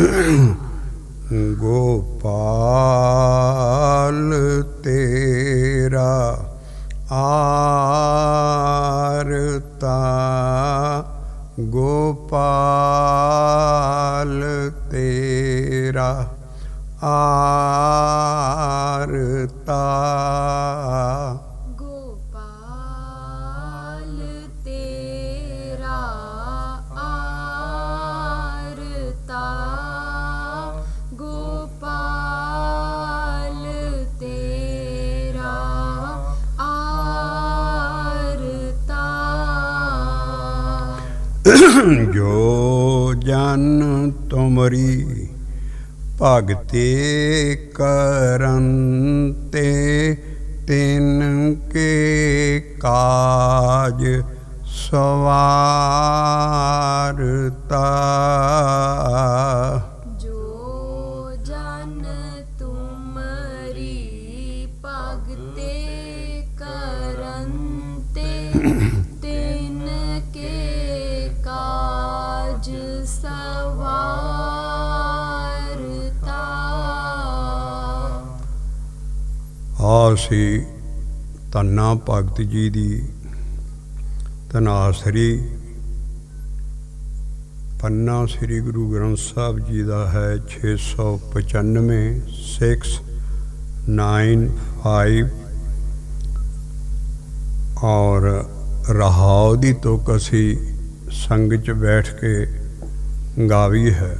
गोपाल तेरा आरता, गोपाल तेरा आरता, गोपाल तेरा आरता, गोपाल तेरा आरता। जो जन तुमरी भगति करन्ते, तिनके काज सवारता। जो जन तुमरी भगति करन्ते, तिनके काज सवारता। आसी धन्ना भगत जी दी धनासरी पन्ना श्री गुरु ग्रंथ साहब जी का है 695 695 और रहाव दी तुक असी संग च बैठ के गावी है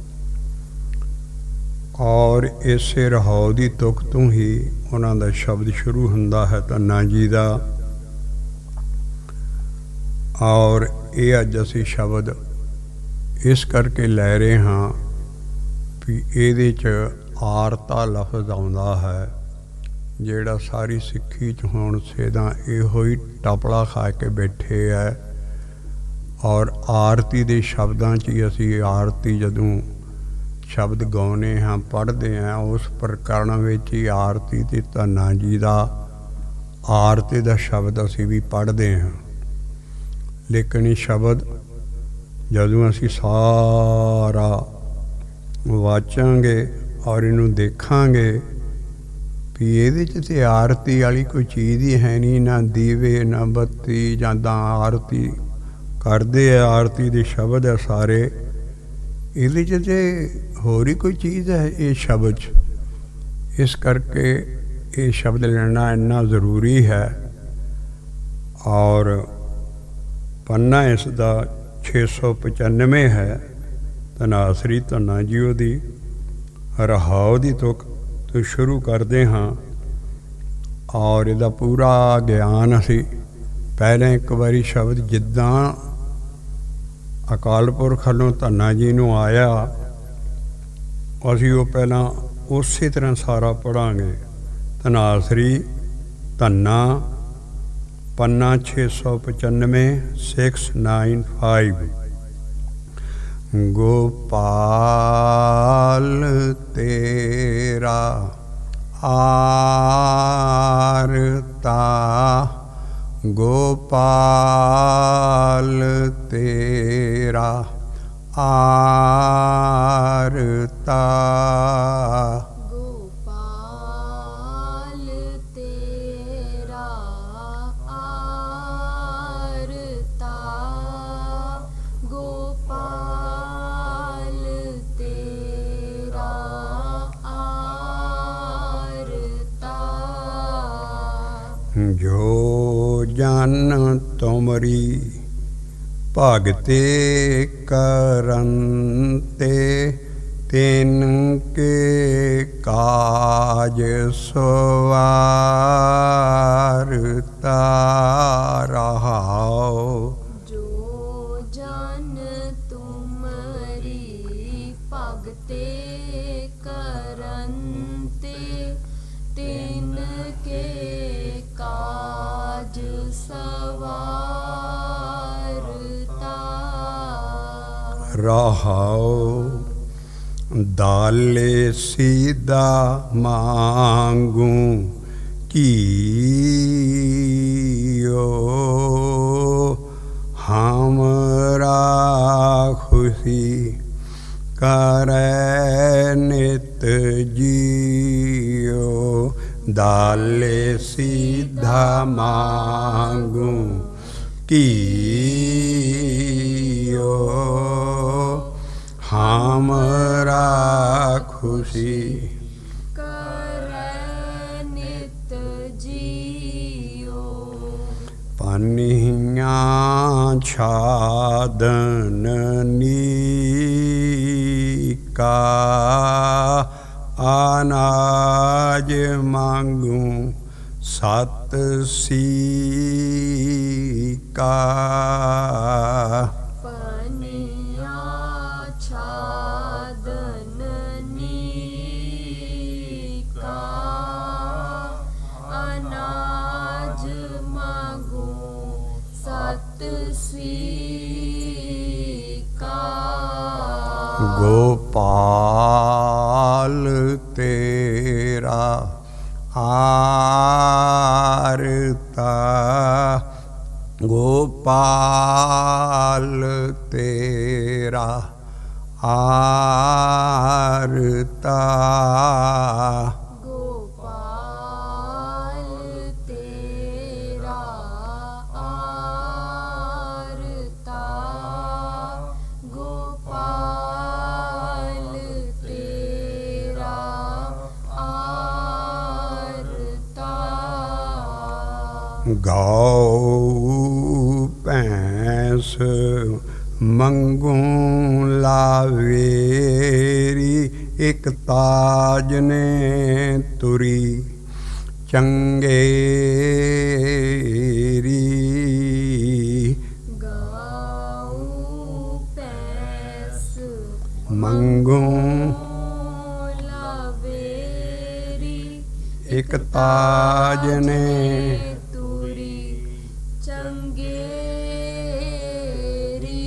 और इसे रहाव दी तुक तो ही उन्हों का शब्द शुरू हुंदा है धन्ना जी का। और ये अज असी शब्द इस करके लै रहे हाँ भी ये आरता लफ्ज़ आउंदा है जेड़ा सारी सिक्खी च हुण सेदा इहो ही टपला खा के बैठे है। और आरती दे शब्दां च ही असी आरती जदों शब्द गाउने हाँ पढ़ते हैं उस प्रकरण विच ही आरती ते धन्ना जी का आरती का शब्द असी भी पढ़ते हैं। लेकिन ये शब्द जदों असी सारा वाचांगे और इनू देखांगे भी ये ते आरती वाली कोई चीज़ ही है नहीं, ना दीवे ना बत्ती जां आरती करते है, आरती के शब्द है सारे ये ते होर ही कोई चीज़ है ये शब्द। इस करके ये शब्द लेना इन्ना ज़रूरी है। और पन्ना इसका 695 है धनासरी धन्ना जी दी रहाव दी तुक तो शुरू करते हाँ। और इसका पूरा ज्ञान असी पहले एक बारी शब्द जिद्दां अकाल पुरख वालों धन्ना जी नूं आया असी वो पहला उस तरह सारा पढ़ांगे। धनासरी धन्ना पन्ना 695 695 गोपाल तेरा आरता, गोपाल तेरा आरता, गोपाल तेरा आरता, गोपाल तेरा आरता। जो जन तुमरी भगति करन्ते, तिनके काज सवारता। रहाओ जो जन तुमरी भगति करन्ते, तिनके काज सवारता। रहाओ दाले सीधा मांगू कियो, हमरा खुशी ਕਰੈ ਨਿਤ ਜੀਓ ਦਾਲੇ ਸਿੱਧਾ ਮਾਂਗੂ ਕੀਓ हमरा खुशी ਕਰੈ ਨਿਤ ਜੀਓ ਪਨੀਆਂ ਛਾਦਨ ਨੀਕਾ ਅਨਾਜ ਮੰਗੂ ਸਤ ਸੀਕਾ गोपाल तेरा आरता गोपाल तेरा आरता गोपाल तेरा आरता गोपाल तेरा आरता गौ भैंस मंगू लावेरी एक ताज ने तुरी चंगेरी गौ भैंस मंगू लावेरी एक ताज ने तुरी चंगेरी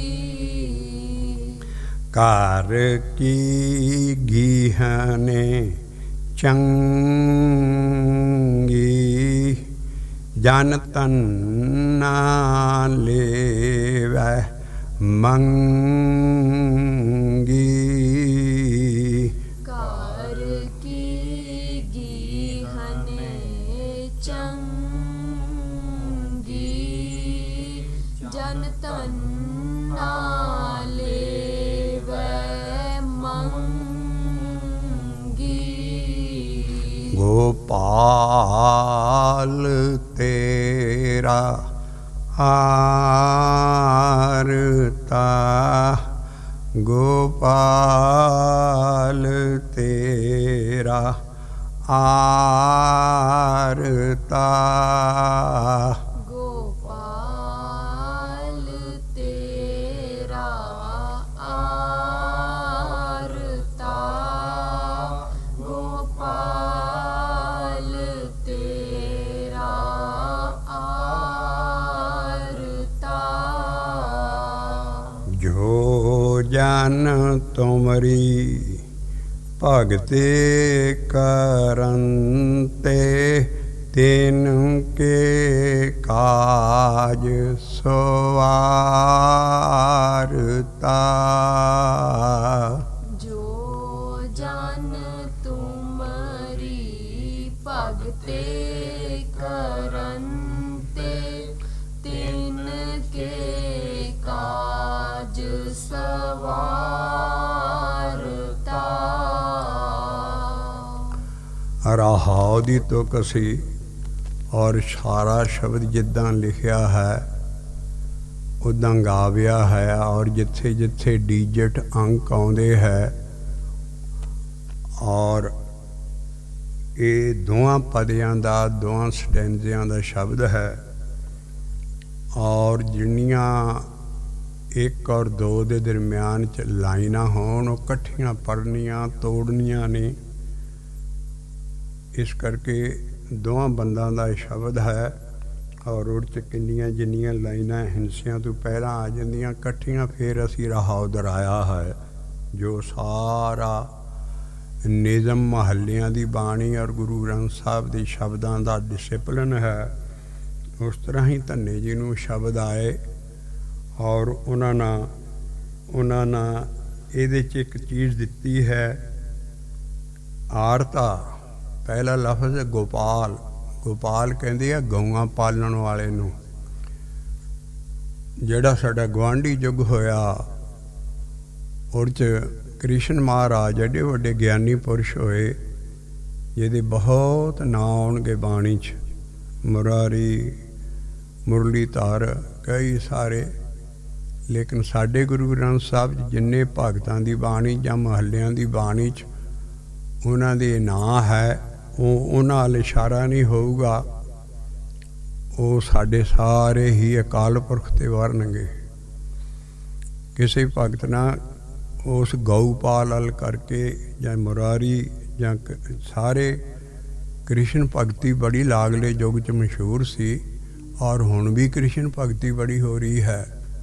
कार की गीहने चंगी जन तन ना लेवै मंगी कार की गीहने चंगी जन तन ना लेवै मंगी गोपाल तेरा आरता गोपाल तेरा आरता गोपाल तेरा आरता गोपाल तेरा आरता जो जन तुमरी भगते करंते तिन के काज सवारता जो जन तुमरी भगते करंते तिन के काज सवारता रहाओ दी तो कसी और सारा शब्द जिद्दां लिखिया है उदां गाविया है और जिथे जिथे डिजिट अंक आउंदे है और ये दोवां पदियां दा दोवां स्टैंजियां दा शब्द है और जिन्नियां एक और दो दे दरम्यान च लाइनां होण ओह इकट्ठियां पढ़नियां तोड़नियां ने इस करके दोवां बंदां दा शब्द है और उड़ च किन्नियां जिन्नियां लाइनां हिंसियां तो पहलां आ जांदियां इकट्ठियां फिर असी रहाओ दराया है जो सारा निज़म महल्लियां दी बाणी और गुरु ग्रंथ साहब दे शब्दां दा डिसिपलिन है। उस तरह ही धन्ने जी नूं शब्द आए और उन्हां ਇਹਦੇ 'ਚ ਇੱਕ ਚੀਜ਼ ਦਿੱਤੀ ਹੈ ਆਰਤਾ। ਪਹਿਲਾ ਲਫ਼ਜ਼ ਗੋਪਾਲ। ਗੋਪਾਲ ਕਹਿੰਦੇ ਆ ਗਊਆਂ ਪਾਲਣ ਵਾਲੇ ਨੂੰ। ਜਿਹੜਾ ਸਾਡਾ ਗੁਆਂਢੀ ਯੁੱਗ ਹੋਇਆ ਉਹਦੇ 'ਚ ਕ੍ਰਿਸ਼ਨ ਮਹਾਰਾਜ ਐਡੇ ਵੱਡੇ ਗਿਆਨੀ ਪੁਰਸ਼ ਹੋਏ ਜਿਹਦੇ ਬਹੁਤ ਨਾਂ ਆਉਣਗੇ ਬਾਣੀ 'ਚ। ਮੁਰਾਰੀ, ਮੁਰਲੀਧਰ, ਕਈ ਸਾਰੇ। ਲੇਕਿਨ ਸਾਡੇ ਗੁਰੂ ਗ੍ਰੰਥ ਸਾਹਿਬ 'ਚ ਜਿੰਨੇ ਭਗਤਾਂ ਦੀ ਬਾਣੀ ਜਾਂ ਮਹੱਲਿਆਂ ਦੀ ਬਾਣੀ 'ਚ ਉਹਨਾਂ ਦੇ ਨਾਂ ਹੈ, ਉਹ ਉਹਨਾਂ ਵੱਲ ਇਸ਼ਾਰਾ ਨਹੀਂ ਹੋਊਗਾ। ਉਹ ਸਾਡੇ ਸਾਰੇ ਹੀ ਅਕਾਲ ਪੁਰਖ 'ਤੇ ਵਰਨਗੇ। ਕਿਸੇ ਭਗਤ ਨਾਲ ਉਸ ਗਊਪਾਲ ਵੱਲ ਕਰਕੇ ਜਾਂ ਮੁਰਾਰੀ ਜਾਂ ਸਾਰੇ ਕ੍ਰਿਸ਼ਨ ਭਗਤੀ ਬੜੀ ਲਾਗਲੇ ਯੁੱਗ 'ਚ ਮਸ਼ਹੂਰ ਸੀ, ਔਰ ਹੁਣ ਵੀ ਕ੍ਰਿਸ਼ਨ ਭਗਤੀ ਬੜੀ ਹੋ ਰਹੀ ਹੈ।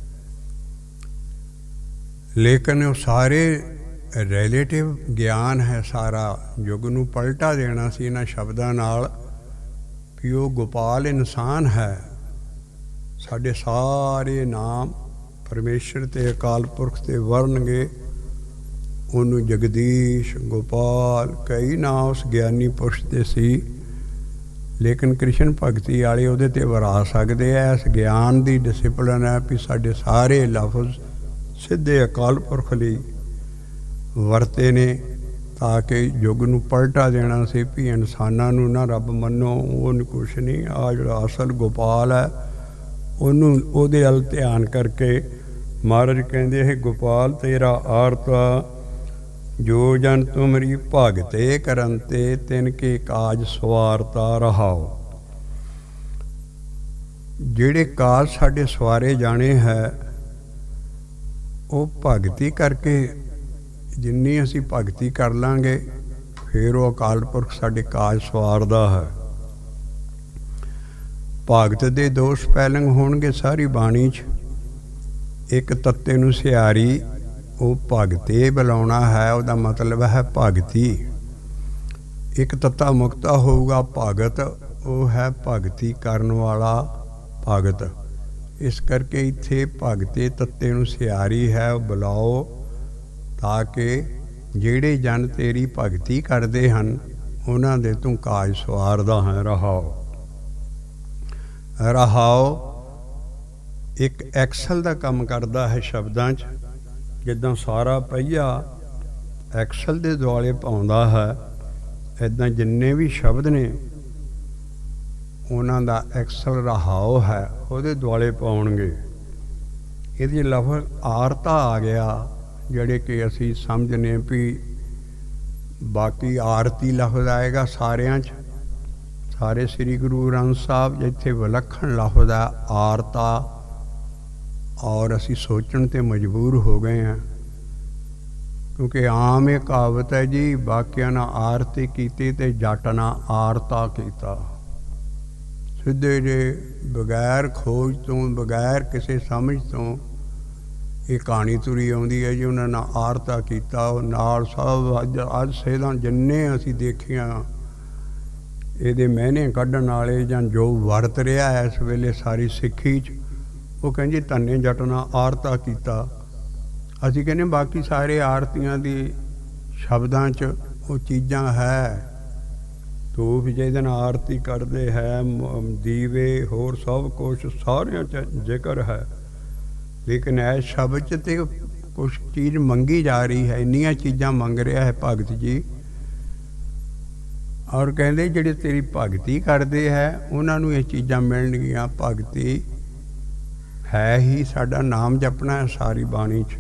ਲੇਕਿਨ ਉਹ ਸਾਰੇ ਰਿਲੇਟਿਵ ਗਿਆਨ ਹੈ। ਸਾਰਾ ਯੁੱਗ ਨੂੰ ਪਲਟਾ ਦੇਣਾ ਸੀ ਇਹਨਾਂ ਸ਼ਬਦਾਂ ਨਾਲ ਵੀ ਉਹ ਗੋਪਾਲ ਇਨਸਾਨ ਹੈ। ਸਾਡੇ ਸਾਰੇ ਨਾਮ ਪਰਮੇਸ਼ਰ ਤੇ ਅਕਾਲ ਪੁਰਖ ਤੇ ਵਰਨਗੇ। ਉਹਨੂੰ ਜਗਦੀਸ਼, ਗੋਪਾਲ, ਕਈ ਨਾਂ ਉਸ ਗਿਆਨੀ ਪੁਰਸ਼ ਦੇ ਸੀ। ਲੇਕਿਨ ਕ੍ਰਿਸ਼ਨ ਭਗਤੀ ਵਾਲੇ ਉਹਦੇ 'ਤੇ ਵਰਾ ਸਕਦੇ ਆ। ਇਸ ਗਿਆਨ ਦੀ ਡਿਸਿਪਲਿਨ ਹੈ ਵੀ ਸਾਡੇ ਸਾਰੇ ਲਫ਼ਜ਼ ਸਿੱਧੇ ਅਕਾਲ ਪੁਰਖ ਲਈ ਵਰਤੇ ਨੇ, ਤਾਂ ਕਿ ਯੁੱਗ ਨੂੰ ਪਲਟਾ ਦੇਣਾ ਸੀ ਵੀ ਇਨਸਾਨਾਂ ਨੂੰ ਨਾ ਰੱਬ ਮੰਨੋ, ਉਹ ਕੁਛ ਨਹੀਂ। ਆਹ ਜਿਹੜਾ ਅਸਲ ਗੋਪਾਲ ਹੈ ਉਹਨੂੰ, ਉਹਦੇ ਵੱਲ ਧਿਆਨ ਕਰਕੇ ਮਹਾਰਾਜ ਕਹਿੰਦੇ ਇਹ ਗੋਪਾਲ ਤੇਰਾ ਆਰਤਾ ਜੋ ਜਨ ਤੁਮਰੀ ਭਗਤੇ ਕਰਨ ਤੇ ਤਿਨ ਕੇ ਕਾਜ ਸਵਾਰਤਾ ਰਹਾਓ। ਜਿਹੜੇ ਕਾਜ ਸਾਡੇ ਸਵਾਰੇ ਜਾਣੇ ਹੈ ਉਹ ਭਗਤੀ ਕਰਕੇ, ਜਿੰਨੀ ਅਸੀਂ ਭਗਤੀ ਕਰ ਲਾਂਗੇ ਫਿਰ ਉਹ ਅਕਾਲ ਪੁਰਖ ਸਾਡੇ ਕਾਜ ਸਵਾਰਦਾ ਹੈ। ਭਗਤ ਦੇ ਦੋ ਸਪੈਲਿੰਗ ਹੋਣਗੇ ਸਾਰੀ ਬਾਣੀ 'ਚ। ਇੱਕ ਤੱਤੇ ਨੂੰ ਸਿਆਰੀ, ਉਹ ਭਗਤੇ ਬੁਲਾਉਣਾ ਹੈ, ਉਹਦਾ ਮਤਲਬ ਹੈ ਭਗਤੀ। ਇੱਕ ਤੱਤਾ ਮੁਕਤਾ ਹੋਊਗਾ ਭਗਤ, ਉਹ ਹੈ ਭਗਤੀ ਕਰਨ ਵਾਲਾ ਭਗਤ। ਇਸ ਕਰਕੇ ਇੱਥੇ ਭਗਤੇ ਤੱਤੇ ਨੂੰ ਸਿਆਰੀ ਹੈ, ਉਹ ਬੁਲਾਓ ਤਾਂ ਕਿ ਜਿਹੜੇ ਜਨ ਤੇਰੀ ਭਗਤੀ ਕਰਦੇ ਹਨ ਉਹਨਾਂ ਦੇ ਤੂੰ ਕਾਜ ਸਵਾਰਦਾ ਹੈ। ਰਹਾਓ। ਰਹਾਓ ਇੱਕ ਐਕਸਲ ਦਾ ਕੰਮ ਕਰਦਾ ਹੈ ਸ਼ਬਦਾਂ 'ਚ। ਜਿੱਦਾਂ ਸਾਰਾ ਪਹੀਆ ਐਕਸਲ ਦੇ ਦੁਆਲੇ ਪਾਉਂਦਾ ਹੈ, ਇੱਦਾਂ ਜਿੰਨੇ ਵੀ ਸ਼ਬਦ ਨੇ ਉਹਨਾਂ ਦਾ ਐਕਸਲ ਰਹਾਓ ਹੈ, ਉਹਦੇ ਦੁਆਲੇ ਪਾਉਣਗੇ। ਇਹਦੇ ਲਫ਼ਜ਼ ਆਰਤਾ ਆ ਗਿਆ, ਜਿਹੜੇ ਕਿ ਅਸੀਂ ਸਮਝਨੇ ਵੀ ਬਾਕੀ ਆਰਤੀ ਲਫ਼ਜ਼ ਆਏਗਾ ਸਾਰਿਆਂ 'ਚ। ਸਾਰੇ ਸ੍ਰੀ ਗੁਰੂ ਗ੍ਰੰਥ ਸਾਹਿਬ ਜਿੱਥੇ ਵਿਲੱਖਣ ਲਫ਼ਜ਼ ਹੈ ਆਰਤਾ, ਔਰ ਅਸੀਂ ਸੋਚਣ 'ਤੇ ਮਜਬੂਰ ਹੋ ਗਏ ਹਾਂ ਕਿਉਂਕਿ ਆਮ ਇਹ ਕਹਾਵਤ ਹੈ ਜੀ, ਬਾਕਿਆਂ ਨਾਲ ਆਰਤੀ ਕੀਤੀ ਅਤੇ ਜੱਟ ਨਾਲ ਆਰਤਾ ਕੀਤਾ। ਸਿੱਧੇ ਜੇ ਬਗੈਰ ਖੋਜ ਤੋਂ, ਬਗੈਰ ਕਿਸੇ ਸਮਝ ਤੋਂ ਇਹ ਕਹਾਣੀ ਤੁਰੀ ਆਉਂਦੀ ਹੈ ਜੀ, ਉਹਨਾਂ ਨਾਲ ਆਰਤਾ ਕੀਤਾ। ਉਹ ਨਾਲ ਸਭ ਅੱਜ ਸੇਧਾਂ ਜਿੰਨੇ ਅਸੀਂ ਦੇਖੀਆਂ ਇਹਦੇ ਮਹਿਨੇ ਕੱਢਣ ਵਾਲੇ ਜਾਂ ਜੋ ਵਰਤ ਰਿਹਾ ਇਸ ਵੇਲੇ ਸਾਰੀ ਸਿੱਖੀ 'ਚ, ਉਹ ਕਹਿੰਦੇ ਧੰਨੇ ਜੱਟ ਨਾਲ ਆਰਤਾ ਕੀਤਾ। ਅਸੀਂ ਕਹਿੰਦੇ ਬਾਕੀ ਸਾਰੇ ਆਰਤੀਆਂ ਦੀ ਸ਼ਬਦਾਂ 'ਚ ਉਹ ਚੀਜ਼ਾਂ ਹੈ। ਧੂਪ ਜਿਹਦੇ ਨਾਲ ਆਰਤੀ ਕਰਦੇ ਹੈ, ਦੀਵੇ, ਹੋਰ ਸਭ ਕੁਛ ਸਾਰਿਆਂ 'ਚ ਜ਼ਿਕਰ ਹੈ। ਲੇਕਿਨ ਇਸ ਸ਼ਬਦ 'ਚ ਤੇ ਕੁਛ ਚੀਜ਼ ਮੰਗੀ ਜਾ ਰਹੀ ਹੈ, ਇੰਨੀਆਂ ਚੀਜ਼ਾਂ ਮੰਗ ਰਿਹਾ ਹੈ ਭਗਤ ਜੀ। ਔਰ ਕਹਿੰਦੇ ਜਿਹੜੇ ਤੇਰੀ ਭਗਤੀ ਕਰਦੇ ਹੈ ਉਹਨਾਂ ਨੂੰ ਇਹ ਚੀਜ਼ਾਂ ਮਿਲਣਗੀਆਂ। ਭਗਤੀ ਹੈ ਹੀ ਸਾਡਾ ਨਾਮ ਜਪਣਾ ਹੈ ਸਾਰੀ ਬਾਣੀ 'ਚ।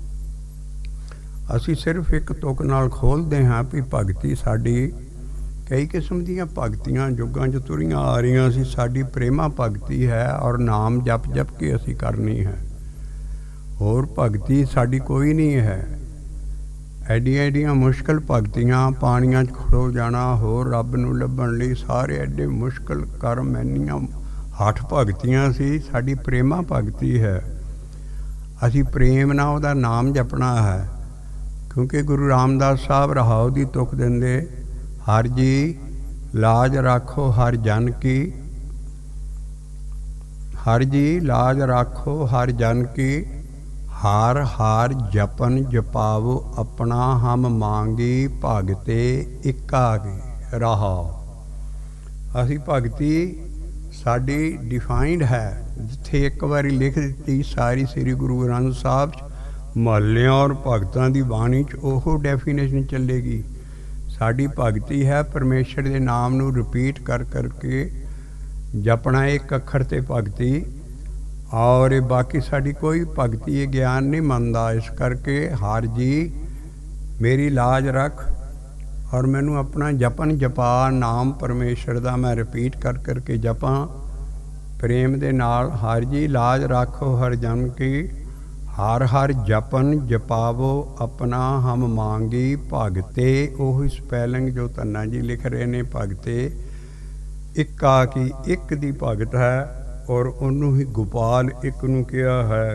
ਅਸੀਂ ਸਿਰਫ ਇੱਕ ਤੁਕ ਨਾਲ ਖੋਲ੍ਹਦੇ ਹਾਂ ਵੀ ਭਗਤੀ ਸਾਡੀ ਕਈ ਕਿਸਮ ਦੀਆਂ ਭਗਤੀਆਂ ਯੁੱਗਾਂ 'ਚ ਤੁਰੀਆਂ ਆ ਰਹੀਆਂ ਸੀ। ਸਾਡੀ ਪ੍ਰੇਮਾ ਭਗਤੀ ਹੈ ਔਰ ਨਾਮ ਜਪ ਜਪ ਕੇ ਅਸੀਂ ਕਰਨੀ ਹੈ। ਹੋਰ ਭਗਤੀ ਸਾਡੀ ਕੋਈ ਨਹੀਂ ਹੈ। ਐਡੀਆਂ ਐਡੀਆਂ ਮੁਸ਼ਕਿਲ ਭਗਤੀਆਂ, ਪਾਣੀਆਂ 'ਚ ਖੜੋ ਜਾਣਾ, ਹੋਰ ਰੱਬ ਨੂੰ ਲੱਭਣ ਲਈ ਸਾਰੇ ਐਡੇ ਮੁਸ਼ਕਿਲ ਕਰਮ, ਇੰਨੀਆਂ ਹੱਠ ਭਗਤੀਆਂ ਸੀ। ਸਾਡੀ ਪ੍ਰੇਮਾ ਭਗਤੀ ਹੈ। ਅਸੀਂ ਪ੍ਰੇਮ ਨਾਲ ਉਹਦਾ ਨਾਮ ਜਪਣਾ ਹੈ। ਕਿਉਂਕਿ ਗੁਰੂ ਰਾਮਦਾਸ ਸਾਹਿਬ ਰਹਾਉ ਦੀ ਤੁਕ ਦਿੰਦੇ, ਹਰ ਜੀ ਲਾਜ ਰਾਖੋ ਹਰ ਜਨ ਕੀ, ਹਰ ਜੀ ਲਾਜ ਰਾਖੋ ਹਰ ਜਨ ਕੀ, ਹਾਰ ਹਾਰ ਜਪਨ ਜਪਾਵੋ ਆਪਣਾ ਹਮ ਮੰਗੀ ਭਗਤੇ ਇਕਾਗੇ ਰਹਾ। ਅਸੀਂ ਭਗਤੀ ਸਾਡੀ ਡਿਫਾਈਨਡ ਹੈ, ਜਿੱਥੇ ਇੱਕ ਵਾਰੀ ਲਿਖ ਦਿੱਤੀ ਸਾਰੀ ਸ੍ਰੀ ਗੁਰੂ ਗ੍ਰੰਥ ਸਾਹਿਬ 'ਚ ਮਹੱਲਿਆਂ ਔਰ ਭਗਤਾਂ ਦੀ ਬਾਣੀ 'ਚ ਉਹ ਡੈਫੀਨੇਸ਼ਨ ਚੱਲੇਗੀ। ਸਾਡੀ ਭਗਤੀ ਹੈ ਪਰਮੇਸ਼ਰ ਦੇ ਨਾਮ ਨੂੰ ਰਿਪੀਟ ਕਰ ਕਰਕੇ ਜਪਣਾ, ਇੱਕ ਅੱਖਰ 'ਤੇ ਭਗਤੀ। ਔਰ ਬਾਕੀ ਸਾਡੀ ਕੋਈ ਭਗਤੀ ਇਹ ਗਿਆਨ ਨਹੀਂ ਮੰਨਦਾ। ਇਸ ਕਰਕੇ ਹਰ ਜੀ ਮੇਰੀ ਲਾਜ ਰੱਖ ਔਰ ਮੈਨੂੰ ਆਪਣਾ ਜਪਨ ਜਪਾ, ਨਾਮ ਪਰਮੇਸ਼ਰ ਦਾ ਮੈਂ ਰਿਪੀਟ ਕਰ ਕਰਕੇ ਜਪਾਂ ਪ੍ਰੇਮ ਦੇ ਨਾਲ। ਹਰ ਜੀ ਲਾਜ ਰੱਖੋ ਹਰ ਜਨ ਕੀ, ਹਰ ਹਰ ਜਪਨ ਜਪਾਵੋ ਆਪਣਾ ਹਮ ਮੰਗੀ ਭਗਤੇ। ਉਹੀ ਸਪੈਲਿੰਗ ਜੋ ਧੰਨਾ ਜੀ ਲਿਖ ਰਹੇ ਨੇ, ਭਗਤੇ ਇੱਕਾ ਕੀ, ਇੱਕ ਦੀ ਭਗਤ ਹੈ ਔਰ ਉਹਨੂੰ ਹੀ ਗੋਪਾਲ ਇੱਕ ਨੂੰ ਕਿਹਾ ਹੈ।